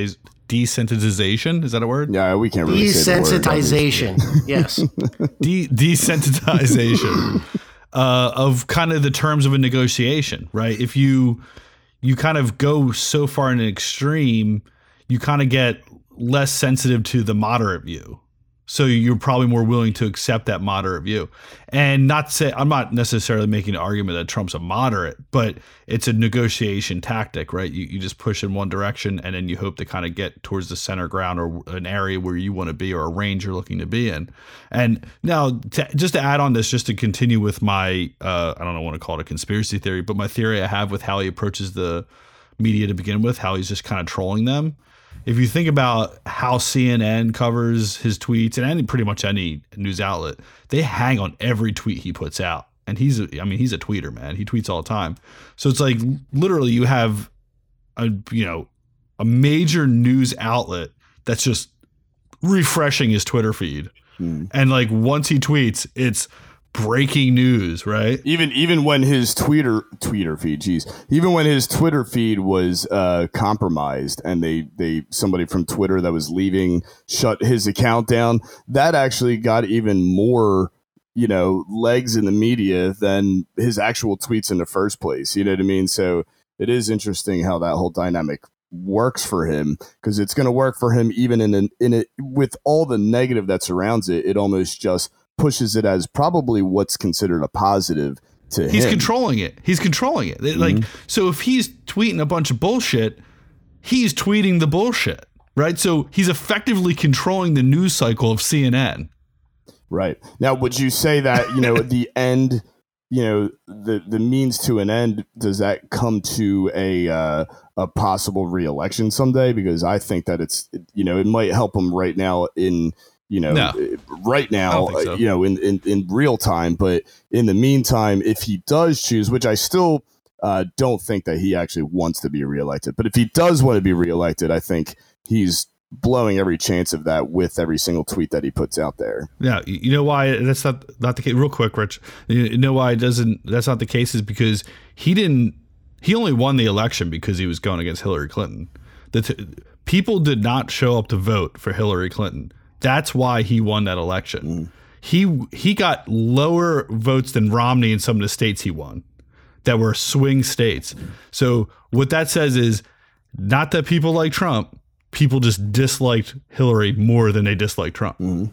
B: desensitization. Is that a word?
C: Yeah, we can't really say the word.
D: Desensitization. Yes.
B: De- desensitization uh, of kind of the terms of a negotiation, right? If you you kind of go so far in an extreme, you kind of get less sensitive to the moderate view. So you're probably more willing to accept that moderate view. And not to say, I'm not necessarily making an argument that Trump's a moderate, but it's a negotiation tactic, right? You, you just push in one direction and then you hope to kind of get towards the center ground or an area where you want to be or a range you're looking to be in. And now to, just to add on this, just to continue with my, uh, I don't know, want to call it a conspiracy theory, but my theory I have with how he approaches the media to begin with, how he's just kind of trolling them. If you think about how C N N covers his tweets and any, pretty much any news outlet, they hang on every tweet he puts out. And he's, a, I mean, he's a tweeter, man. He tweets all the time. So it's like literally you have a, you know, a major news outlet that's just refreshing his Twitter feed. Hmm. And like once he tweets, it's breaking news, right?
C: Even even when his Twitter Twitter feed, geez, even when his Twitter feed was uh, compromised, and they they somebody from Twitter that was leaving shut his account down, that actually got even more, you know, legs in the media than his actual tweets in the first place. You know what I mean? So it is interesting how that whole dynamic works for him, because it's going to work for him even in an, in it with all the negative that surrounds it. It almost just pushes it as probably what's considered a positive to him.
B: He's controlling it. He's controlling it. Mm-hmm. Like, so if he's tweeting a bunch of bullshit, he's tweeting the bullshit, right? So he's effectively controlling the news cycle of C N N.
C: Right. Now, would you say that, you know, at the end, you know, the, the means to an end, does that come to a, uh, a possible re-election someday? Because I think that it's, you know, it might help him right now in, you know, no. right now, so. you know, in, in, in real time. But in the meantime, if he does choose, which I still uh, don't think that he actually wants to be reelected, but if he does want to be reelected, I think he's blowing every chance of that with every single tweet that he puts out there.
B: Yeah. You know why that's not, not the case? Real quick, Rich, you know why it doesn't, that's not the case is because he didn't, he only won the election because he was going against Hillary Clinton. The t- people did not show up to vote for Hillary Clinton. That's why he won that election. Mm. He he got lower votes than Romney in some of the states he won that were swing states. So what that says is not that people like Trump, people just disliked Hillary more than they disliked Trump. Mm.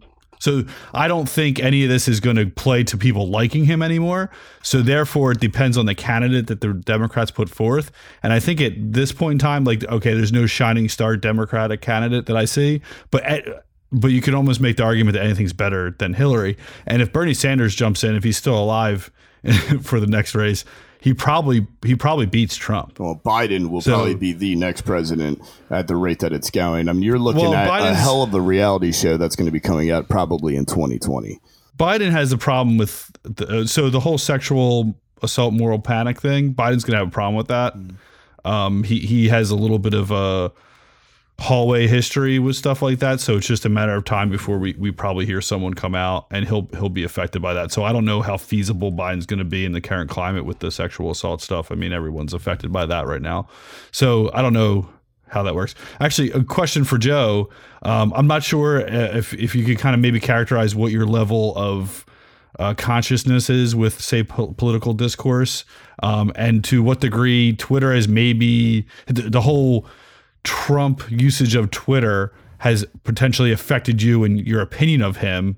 B: So I don't think any of this is going to play to people liking him anymore. So therefore, it depends on the candidate that the Democrats put forth. And I think at this point in time, like, okay, there's no shining star Democratic candidate that I see, but at, but you could almost make the argument that anything's better than Hillary. And if Bernie Sanders jumps in, if he's still alive for the next race, he probably he probably beats Trump.
C: Well, Biden will so, probably be the next president at the rate that it's going. I mean, you're looking well, at Biden's, a hell of a reality show that's going to be coming out probably in twenty twenty.
B: Biden has a problem with the, so the whole sexual assault moral panic thing. Biden's going to have a problem with that. Mm. Um, he he has a little bit of a hallway history with stuff like that, so it's just a matter of time before we, we probably hear someone come out and he'll he'll be affected by that. So I don't know how feasible Biden's going to be in the current climate with the sexual assault stuff. I mean, everyone's affected by that right now, so I don't know how that works. Actually, a question for Joe. Um, I'm not sure if if you could kind of maybe characterize what your level of uh, consciousness is with, say, po- political discourse, um, and to what degree Twitter is maybe the, the whole Trump usage of Twitter has potentially affected you and your opinion of him,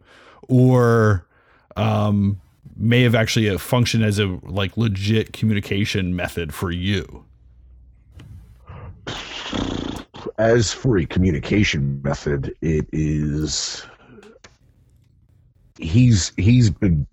B: or um, may have actually functioned as a like legit communication method for you.
E: As for a communication method, it is he's he's been.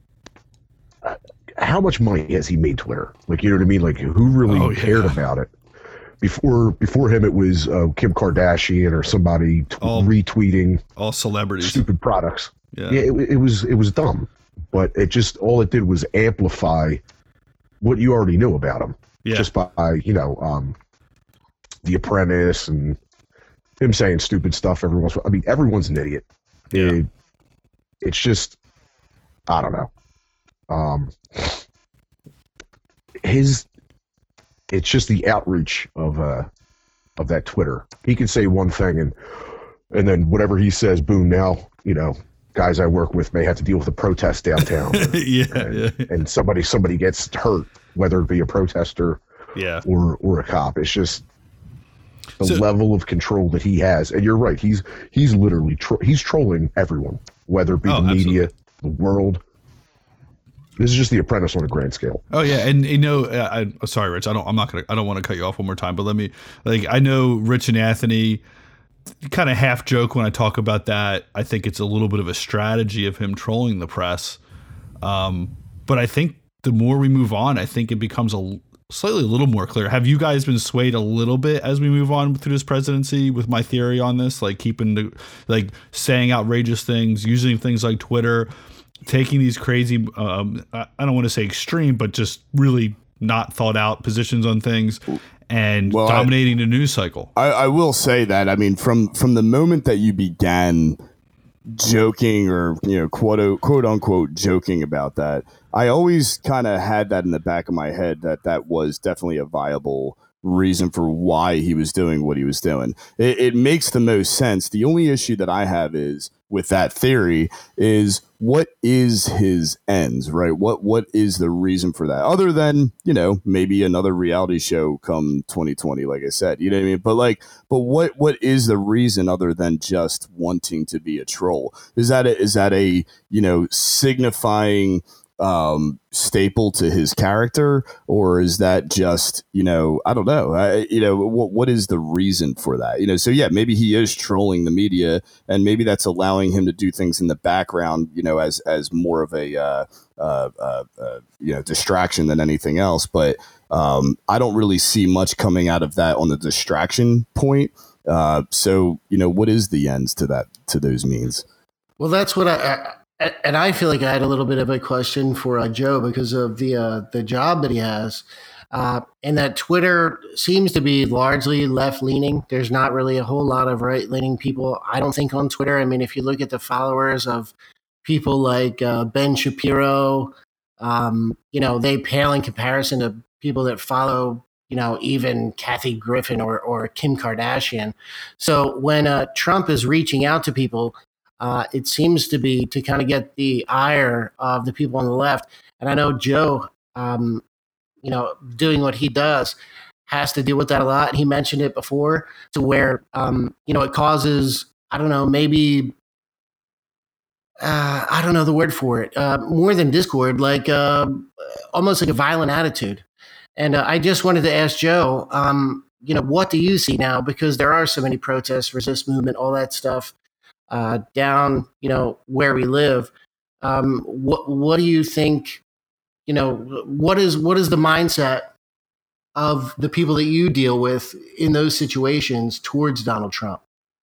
E: How much money has he made Twitter? Like, you know what I mean? Like, who really oh, cared yeah. about it? Before before him, it was uh, Kim Kardashian or somebody t- all, retweeting
B: all celebrities
E: stupid products.
B: Yeah,
E: yeah it, it was it was dumb, but it just all it did was amplify what you already knew about him.
B: Yeah.
E: Just by you know um, The Apprentice and him saying stupid stuff every once in a while. I mean, everyone's an idiot.
B: Yeah.
E: It, it's just I don't know. Um, his. It's just the outreach of uh, of that Twitter. He can say one thing and and then whatever he says, boom, now, you know, guys I work with may have to deal with a protest downtown.
B: yeah,
E: and,
B: yeah.
E: and somebody somebody gets hurt, whether it be a protester
B: yeah.
E: or or a cop. It's just the
B: So,
E: level of control that he has. And you're right, he's he's literally tro- he's trolling everyone, whether it be
B: Oh,
E: the media,
B: absolutely.
E: the world. This is just The Apprentice on a grand scale.
B: Oh yeah, and you know, I, I sorry, Rich. I don't. I'm not gonna. I don't want to cut you off one more time. But let me. Like, I know Rich and Anthony kind of half joke when I talk about that. I think it's a little bit of a strategy of him trolling the press. Um, but I think the more we move on, I think it becomes a slightly a little more clear. Have you guys been swayed a little bit as we move on through this presidency with my theory on this? Like keeping the, like saying outrageous things, using things like Twitter, taking these crazy, um, I don't want to say extreme, but just really not thought out positions on things and
C: Well,
B: dominating I, the news cycle.
C: I, I will say that, I mean, from, from the moment that you began joking or, you know, quote, quote unquote joking about that, I always kind of had that in the back of my head that that was definitely a viable reason for why he was doing what he was doing. It, it makes the most sense. The only issue that I have is with that theory is what is his ends, right? What what is the reason for that? Other than, you know, maybe another reality show come twenty twenty, like I said, you know what I mean? But like, but what what is the reason other than just wanting to be a troll? Is that a, is that a, you know, signifying um staple to his character, or is that just, you know, I don't know, I, you know, what what is the reason for that? You know, so yeah, maybe he is trolling the media, and maybe that's allowing him to do things in the background, you know, as as more of a uh, uh, uh, uh, you know, distraction than anything else. But um, I don't really see much coming out of that on the distraction point. Uh, so you know, what is the ends to that to those means?
D: Well, that's what I. I And I feel like I had a little bit of a question for uh, Joe because of the uh, the job that he has, uh, and that Twitter seems to be largely left leaning. There's not really a whole lot of right leaning people, I don't think, on Twitter. I mean, if you look at the followers of people like uh, Ben Shapiro, um, you know, they pale in comparison to people that follow, you know, even Kathy Griffin or or Kim Kardashian. So when uh, Trump is reaching out to people, Uh, it seems to be to kind of get the ire of the people on the left. And I know Joe, um, you know, doing what he does has to deal with that a lot. He mentioned it before to where, um, you know, it causes, I don't know, maybe, uh, I don't know the word for it, uh, more than discord, like uh, almost like a violent attitude. And uh, I just wanted to ask Joe, um, you know, what do you see now? Because there are so many protests, resist movement, all that stuff. Uh, down, you know, where we live. Um, what what do you think? You know, what is what is the mindset of the people that you deal with in those situations towards Donald Trump?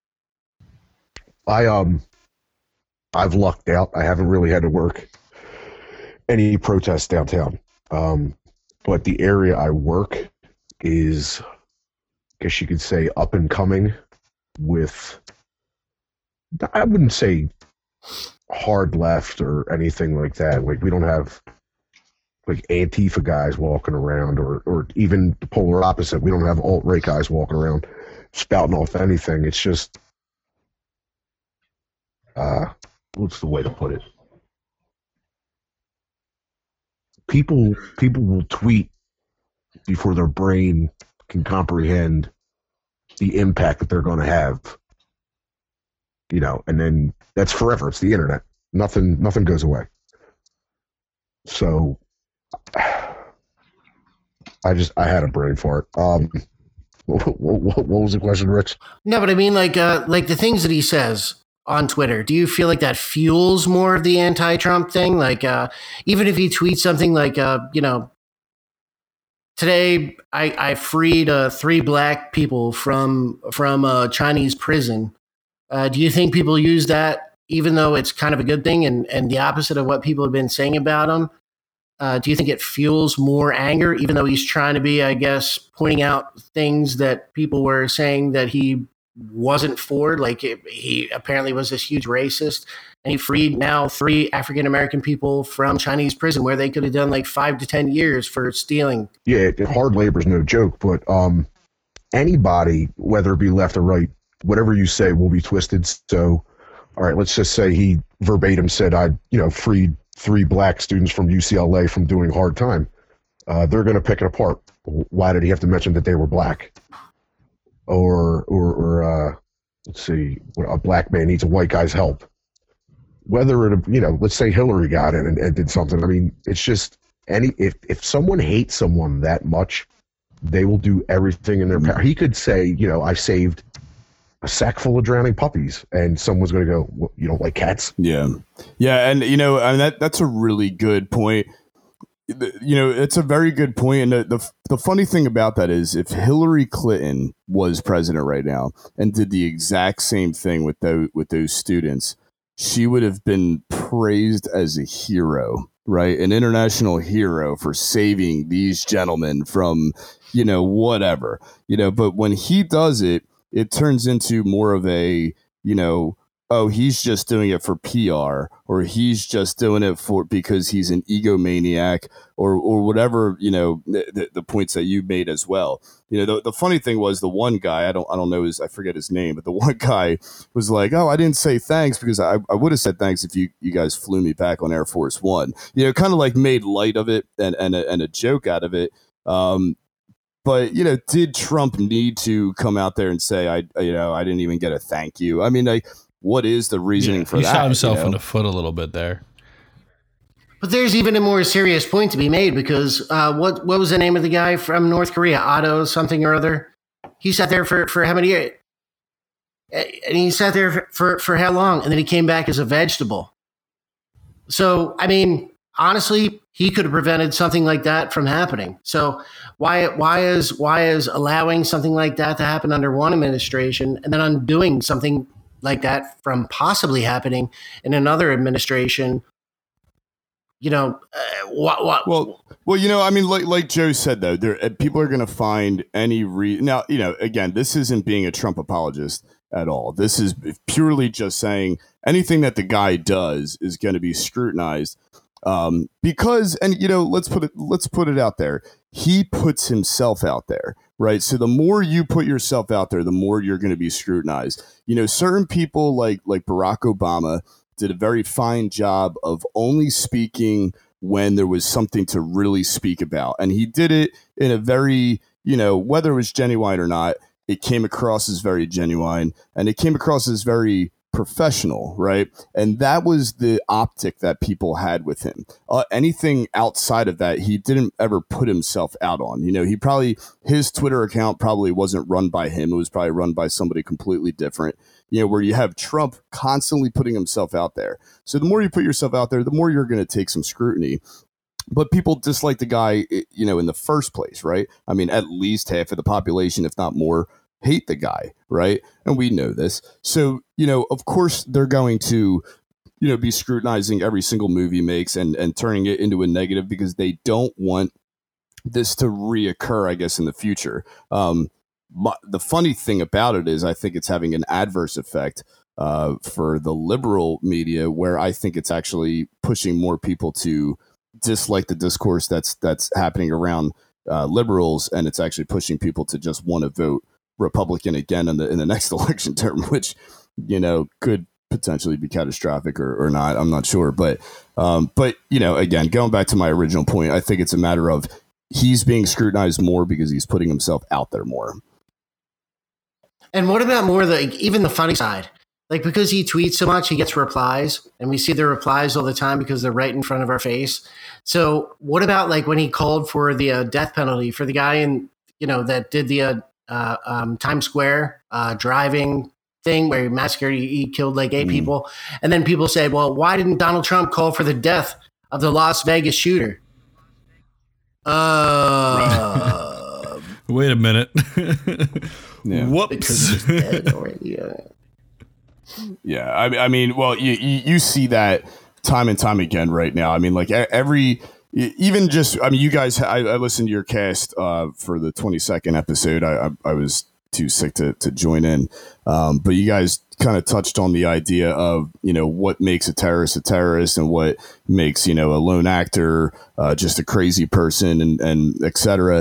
E: I um, I've lucked out. I haven't really had to work any protests downtown. Um, but the area I work is, I guess you could say, up and coming with, I wouldn't say hard left or anything like that. Like, we don't have like Antifa guys walking around, or, or even the polar opposite. We don't have alt-right guys walking around spouting off anything. It's just, uh, what's the way to put it? People, people will tweet before their brain can comprehend the impact that they're going to have. You know, and then that's forever. It's the internet. Nothing, nothing goes away. So, I just, I had a brain fart. Um, what, what, what was the question, Rich?
D: No, but I mean, like, uh, like the things that he says on Twitter. Do you feel like that fuels more of the anti-Trump thing? Like, uh, even if he tweets something like, uh, you know, today I, I freed uh, three black people from from a Chinese prison. Uh, do you think people use that, even though it's kind of a good thing and, and the opposite of what people have been saying about him? Uh, do you think it fuels more anger, even though he's trying to be, I guess, pointing out things that people were saying that he wasn't for? Like, it, he apparently was this huge racist, and he freed now three African-American people from Chinese prison where they could have done like five to ten years for stealing.
E: Yeah, hard labor is no joke, but um, anybody, whether it be left or right, whatever you say will be twisted. So, all right, let's just say he verbatim said, I, you know, freed three black students from U C L A from doing hard time. Uh, they're going to pick it apart. Why did he have to mention that they were black? Or, or, or uh, let's see, a black man needs a white guy's help. Whether it, you know, let's say Hillary got in and, and did something. I mean, it's just any, if, if someone hates someone that much, they will do everything in their power. He could say, you know, I saved a sack full of drowning puppies, and someone's going to go, well, you don't like cats?
C: Yeah. Yeah. And, you know, I mean, that, that's a really good point. You know, it's a very good point. And the, the the funny thing about that is if Hillary Clinton was president right now and did the exact same thing with those, with those students, she would have been praised as a hero, right? An international hero for saving these gentlemen from, you know, whatever, you know, but when he does it, it turns into more of a, you know, oh, he's just doing it for P R, or he's just doing it for because he's an egomaniac, or or whatever, you know, the, the points that you made as well. You know, the, the funny thing was the one guy, I don't I don't know his, I forget his name, but the one guy was like, oh, I didn't say thanks because I, I would have said thanks if you, you guys flew me back on Air Force One. You know, kind of like made light of it and, and, a, and a joke out of it. Um, But, you know, did Trump need to come out there and say, I, you know, I didn't even get a thank you? I mean, like, what is the reasoning
B: yeah,
C: for
B: he
C: that?
B: He shot himself
C: you know?
B: in the foot a little bit there.
D: But there's even a more serious point to be made because uh, what what was the name of the guy from North Korea? Otto something or other. He sat there for, for how many years? And he sat there for, for, for how long? And then he came back as a vegetable. So, I mean, honestly, he could have prevented something like that from happening. So why why is why is allowing something like that to happen under one administration and then undoing something like that from possibly happening in another administration? You know, uh, what what?
C: Well, well, you know, I mean, like like Joe said though, there people are going to find any reason. Now, you know, again, this isn't being a Trump apologist at all. This is purely just saying anything that the guy does is going to be scrutinized. Um, because, and you know, let's put it, let's put it out there. He puts himself out there, right? So the more you put yourself out there, the more you're going to be scrutinized. You know, certain people like, like Barack Obama did a very fine job of only speaking when there was something to really speak about. And he did it in a very, you know, whether it was genuine or not, it came across as very genuine and it came across as very professional, right? And that was the optic that people had with him. Uh, anything outside of that, he didn't ever put himself out on. You know, he probably, his Twitter account probably wasn't run by him. It was probably run by somebody completely different, you know, where you have Trump constantly putting himself out there. So the more you put yourself out there, the more you're going to take some scrutiny. But people dislike the guy, you know, in the first place, right? I mean, at least half of the population, if not more, hate the guy, right? And we know this. So, you know, of course they're going to, you know, be scrutinizing every single move he makes and, and turning it into a negative because they don't want this to reoccur, I guess, in the future. Um, but the funny thing about it is I think it's having an adverse effect uh, for the liberal media, where I think it's actually pushing more people to dislike the discourse that's that's happening around uh, liberals, and it's actually pushing people to just want to vote Republican again in the in the next election term, which, you know, could potentially be catastrophic or, or not. I'm not sure. But um, but, you know, again, going back to my original point, I think it's a matter of he's being scrutinized more because he's putting himself out there more.
D: And what about more the even the funny side? Like, because he tweets so much, he gets replies, and we see the replies all the time because they're right in front of our face. So what about like when he called for the uh, death penalty for the guy in, you know, that did the uh, Uh, um, Times Square uh, driving thing where he massacred, he, he killed like eight mm. people. And then people said, well, why didn't Donald Trump call for the death of the Las Vegas shooter? Uh,
B: Wait a minute.
C: Yeah.
B: Whoops.
D: Because he's dead already. Yeah.
C: Yeah. I, I mean, well, you, you, you see that time and time again right now. I mean, like every, even just, I mean, you guys, I, I listened to your cast uh, for the twenty-second episode. I, I, I was too sick to, to join in. Um, but you guys kind of touched on the idea of, you know, what makes a terrorist a terrorist and what makes, you know, a lone actor uh, just a crazy person and, and et cetera.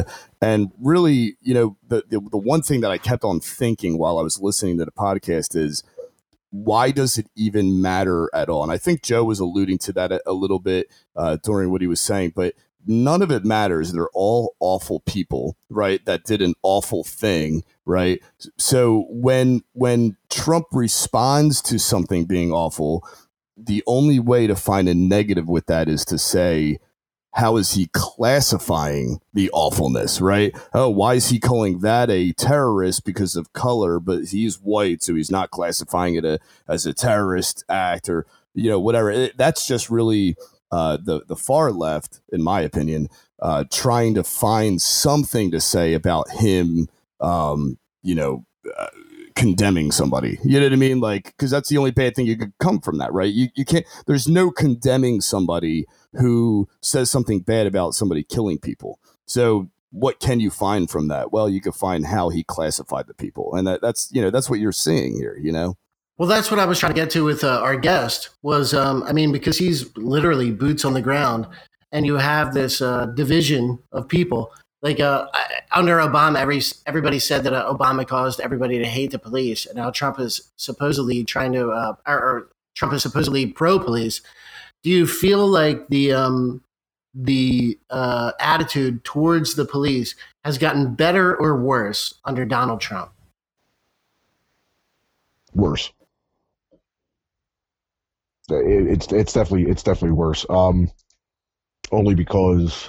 C: And really, you know, the, the the one thing that I kept on thinking while I was listening to the podcast is, why does it even matter at all? And I think Joe was alluding to that a, a little bit uh, during what he was saying, but none of it matters. They're all awful people, right? That did an awful thing, right? So when when Trump responds to something being awful, the only way to find a negative with that is to say, how is he classifying the awfulness, right? Oh, why is he calling that a terrorist because of color, but he's white, so he's not classifying it a, as a terrorist act or, you know, whatever. It, that's just really uh, the, the far left, in my opinion, uh, trying to find something to say about him, um, you know, uh, condemning somebody. You know what I mean? Like, because that's the only bad thing you could come from that, right? You, you can't, there's no condemning somebody who says something bad about somebody killing people. So what can you find from that? Well, you can find how he classified the people. And that, that's, you know, that's what you're seeing here, you know?
D: Well, that's what I was trying to get to with uh, our guest was, um, I mean, because he's literally boots on the ground and you have this uh, division of people. Like uh, under Obama, every everybody said that uh, Obama caused everybody to hate the police. And now Trump is supposedly trying to, uh, or, or Trump is supposedly pro-police. Do you feel like the um, the uh, attitude towards the police has gotten better or worse under Donald Trump?
E: Worse. It, it's it's definitely it's definitely worse. Um, only because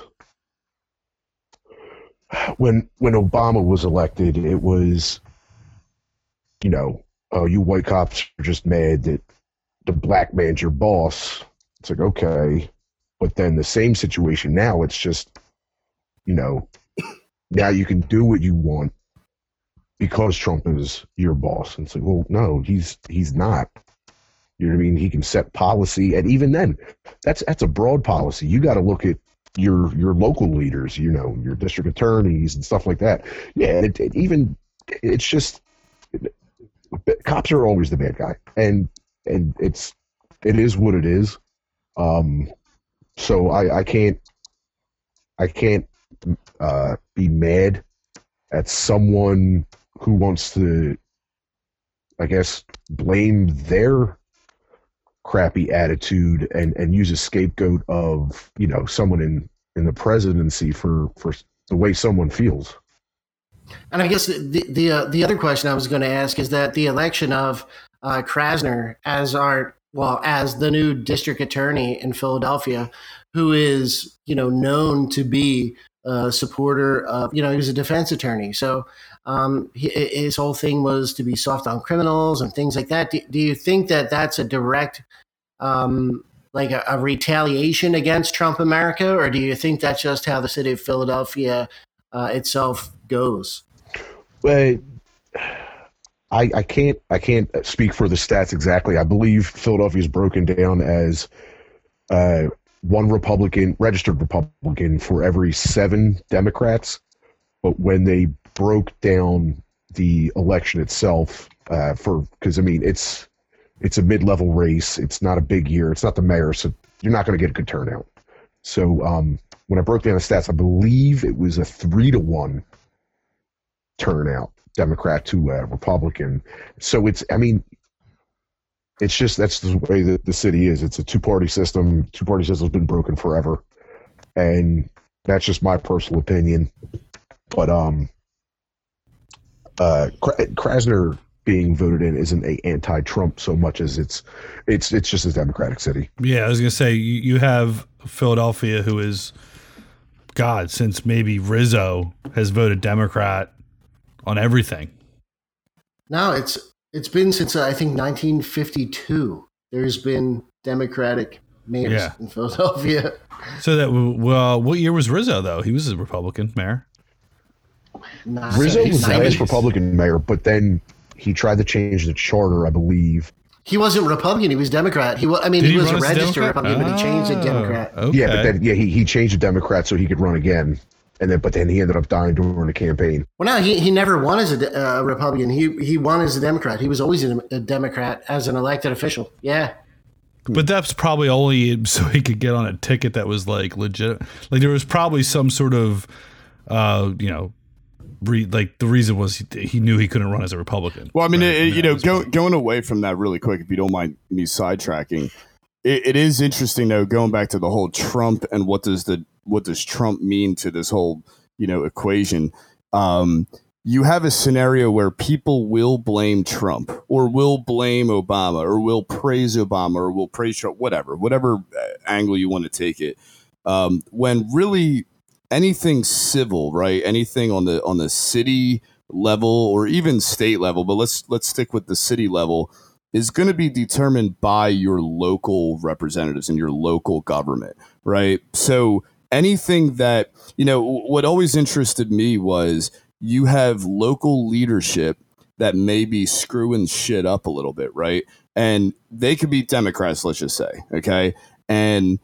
E: when when Obama was elected, it was, you know, oh, you white cops are just mad that the black man's your boss. It's like, okay, but then the same situation now, it's just, you know, now you can do what you want because Trump is your boss. And it's like, well, no, he's he's not. You know what I mean? He can set policy, and even then, that's that's a broad policy. You got to look at your your local leaders, you know, your district attorneys and stuff like that. Yeah, it, it even it's just it, cops are always the bad guy, and and it's it is what it is. Um, so I, I can't, I can't, uh, be mad at someone who wants to, I guess, blame their crappy attitude and, and use a scapegoat of, you know, someone in, in the presidency for, for the way someone feels.
D: And I guess the, the, uh, the other question I was going to ask is that the election of, uh, Krasner as our, well, as the new district attorney in Philadelphia, who is, you know, known to be a supporter of, you know, he was a defense attorney. So um, he, his whole thing was to be soft on criminals and things like that. Do, do you think that that's a direct, um, like a, a retaliation against Trump America? Or do you think that's just how the city of Philadelphia uh, itself goes?
E: Well, I, I can't I can't speak for the stats exactly. I believe Philadelphia is broken down as uh, one Republican, registered Republican for every seven Democrats. But when they broke down the election itself, uh, for because I mean it's it's a mid-level race. It's not a big year. It's not the mayor, so you're not going to get a good turnout. So um, when I broke down the stats, I believe it was a three to one turnout. Democrat to uh, Republican. So it's, I mean, it's just, that's the way that the city is. It's a two-party system. Two-party system has been broken forever. And that's just my personal opinion. But um, uh, Krasner being voted in isn't a anti-Trump so much as it's, it's, it's just a Democratic city.
B: Yeah, I was going to say, you, you have Philadelphia, who is, God, since maybe Rizzo has voted Democrat on everything.
D: No, it's it's been since uh, I think nineteen fifty-two. There's been Democratic mayors
B: Yeah.
D: in Philadelphia.
B: So that well, what year was Rizzo though? He was a Republican mayor.
D: Not
E: Rizzo was the
D: nineties.
E: last Republican mayor, but then he tried to change the charter, I believe.
D: He wasn't Republican. He was Democrat. He was, I mean,
B: Did
D: he,
B: he
D: was a
B: run as a
D: registered
B: Democrat?
D: Republican, but he changed to
B: Oh,
D: Democrat.
B: Okay.
E: Yeah, but then yeah, he, he changed to Democrat so he could run again. And then, but then he ended up dying during the campaign.
D: Well, no, he, he never won as a de- uh, Republican. He he won as a Democrat. He was always a, a Democrat as an elected official. Yeah.
B: But that's probably only so he could get on a ticket that was like legit. Like there was probably some sort of uh, you know, re- like the reason was he, he knew he couldn't run as a Republican.
C: Well, I mean,
B: right?
C: it, you know, go, going away from that really quick, if you don't mind me sidetracking, it, it is interesting though, going back to the whole Trump and what does the what does Trump mean to this whole, you know, equation. Um, you have a scenario where people will blame Trump or will blame Obama or will praise Obama or will praise Trump, whatever, whatever angle you want to take it. Um, when really anything civil, right? Anything on the on the city level or even state level, but let's let's stick with the city level, is going to be determined by your local representatives and your local government, right? So anything that, you know, what always interested me was you have local leadership that may be screwing shit up a little bit, right? And they could be Democrats, let's just say, okay? And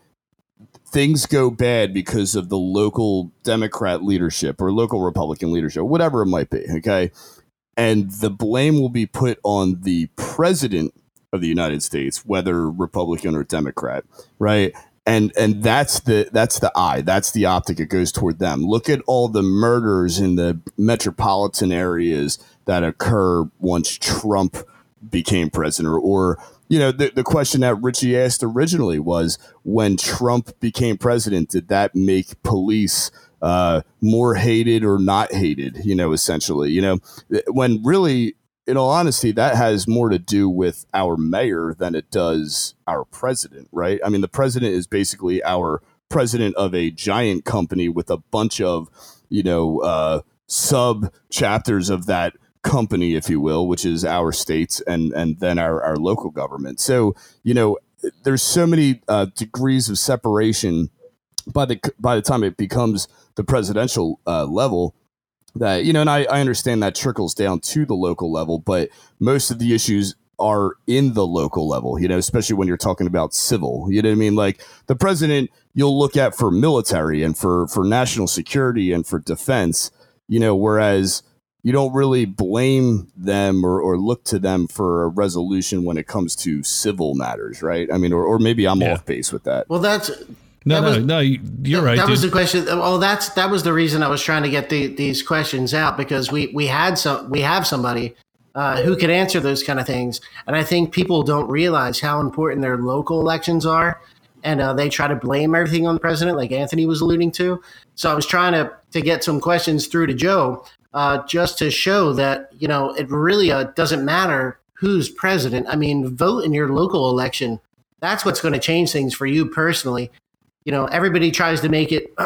C: things go bad because of the local Democrat leadership or local Republican leadership, whatever it might be, okay? And the blame will be put on the president of the United States, whether Republican or Democrat, right? And and that's the that's the eye, that's the optic. It goes toward them. Look at all the murders in the metropolitan areas that occur once Trump became president. Or, you know, the, the question that Richie asked originally was, when Trump became president, did that make police uh, more hated or not hated, you know, essentially, you know, when really, in all honesty, that has more to do with our mayor than it does our president, right? I mean, the president is basically our president of a giant company with a bunch of, you know, uh, sub chapters of that company, if you will, which is our states and and then our, our local government. So, you know, there's so many uh, degrees of separation by the by the time it becomes the presidential uh, level that, you know, and I, I understand that trickles down to the local level, but most of the issues are in the local level, you know, especially when you're talking about civil, you know what I mean? Like the president, you'll look at for military and for, for national security and for defense, you know, whereas you don't really blame them or, or look to them for a resolution when it comes to civil matters, right? I mean, or, or maybe I'm yeah. off base with that.
D: Well, that's...
B: No,
D: that
B: no,
D: was,
B: no, you're right.
D: That
B: dude.
D: was the question. Well, that's that was the reason I was trying to get the, these questions out, because we, we had some we have somebody uh, who could answer those kind of things, and I think people don't realize how important their local elections are, and uh, they try to blame everything on the president, like Anthony was alluding to. So I was trying to to get some questions through to Joe, uh, just to show that, you know, it really uh, doesn't matter who's president. I mean, vote in your local election. That's what's going to change things for you personally. You know, everybody tries to make it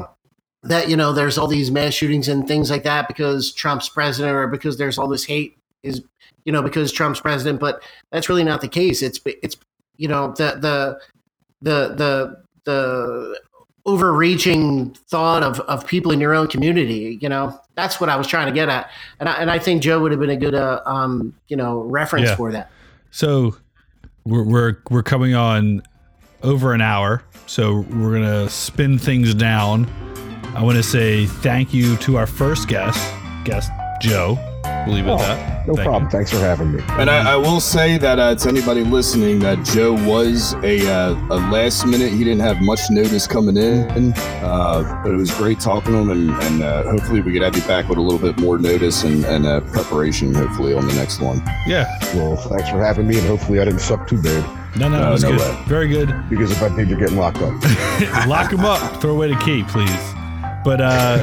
D: that, you know, there's all these mass shootings and things like that because Trump's president, or because there's all this hate is, you know, because Trump's president. But that's really not the case. It's, it's, you know, the, the, the, the, the overreaching thought of, of people in your own community. You know, that's what I was trying to get at. And I, and I think Joe would have been a good, uh, um, you know, reference
B: yeah.
D: for that.
B: So we're, we're, we're coming on over an hour, so we're gonna spin things down. I want to say thank you to our first guest, guest Joe. We'll leave it
E: oh,
B: at that.
E: No
B: thank
E: problem.
B: You.
E: Thanks for having me.
C: And I, I will say that uh, to anybody listening, that Joe was a, uh, a last minute. He didn't have much notice coming in, uh, but it was great talking to him, and, and uh, hopefully we could have you back with a little bit more notice and, and uh, preparation, hopefully, on the next one.
B: Yeah.
E: Well, thanks for having me, and hopefully I didn't suck too bad.
B: No, no,
C: Uh,
B: it was
C: no
B: good.
C: way.
B: Very good.
E: Because if I think you're getting locked up.
B: Lock him up. Throw away the key, please. But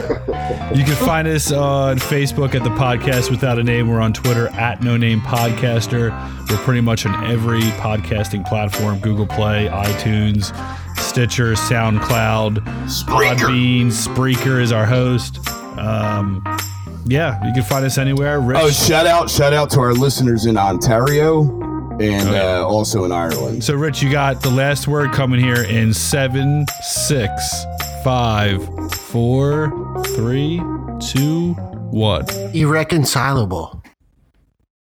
B: uh, you can find us on Facebook at The Podcast Without a Name. We're on Twitter at No Name Podcaster. We're pretty much on every podcasting platform: Google Play, iTunes, Stitcher, SoundCloud, Podbean. Spreaker is our host. Um, yeah, you can find us anywhere. Rich.
C: Oh, shout out, shout out to our listeners in Ontario and
B: Oh, yeah.
C: uh, also in Ireland.
B: So, Rich, you got the last word coming here in seven, six, five, four, three, two, one.
D: Irreconcilable.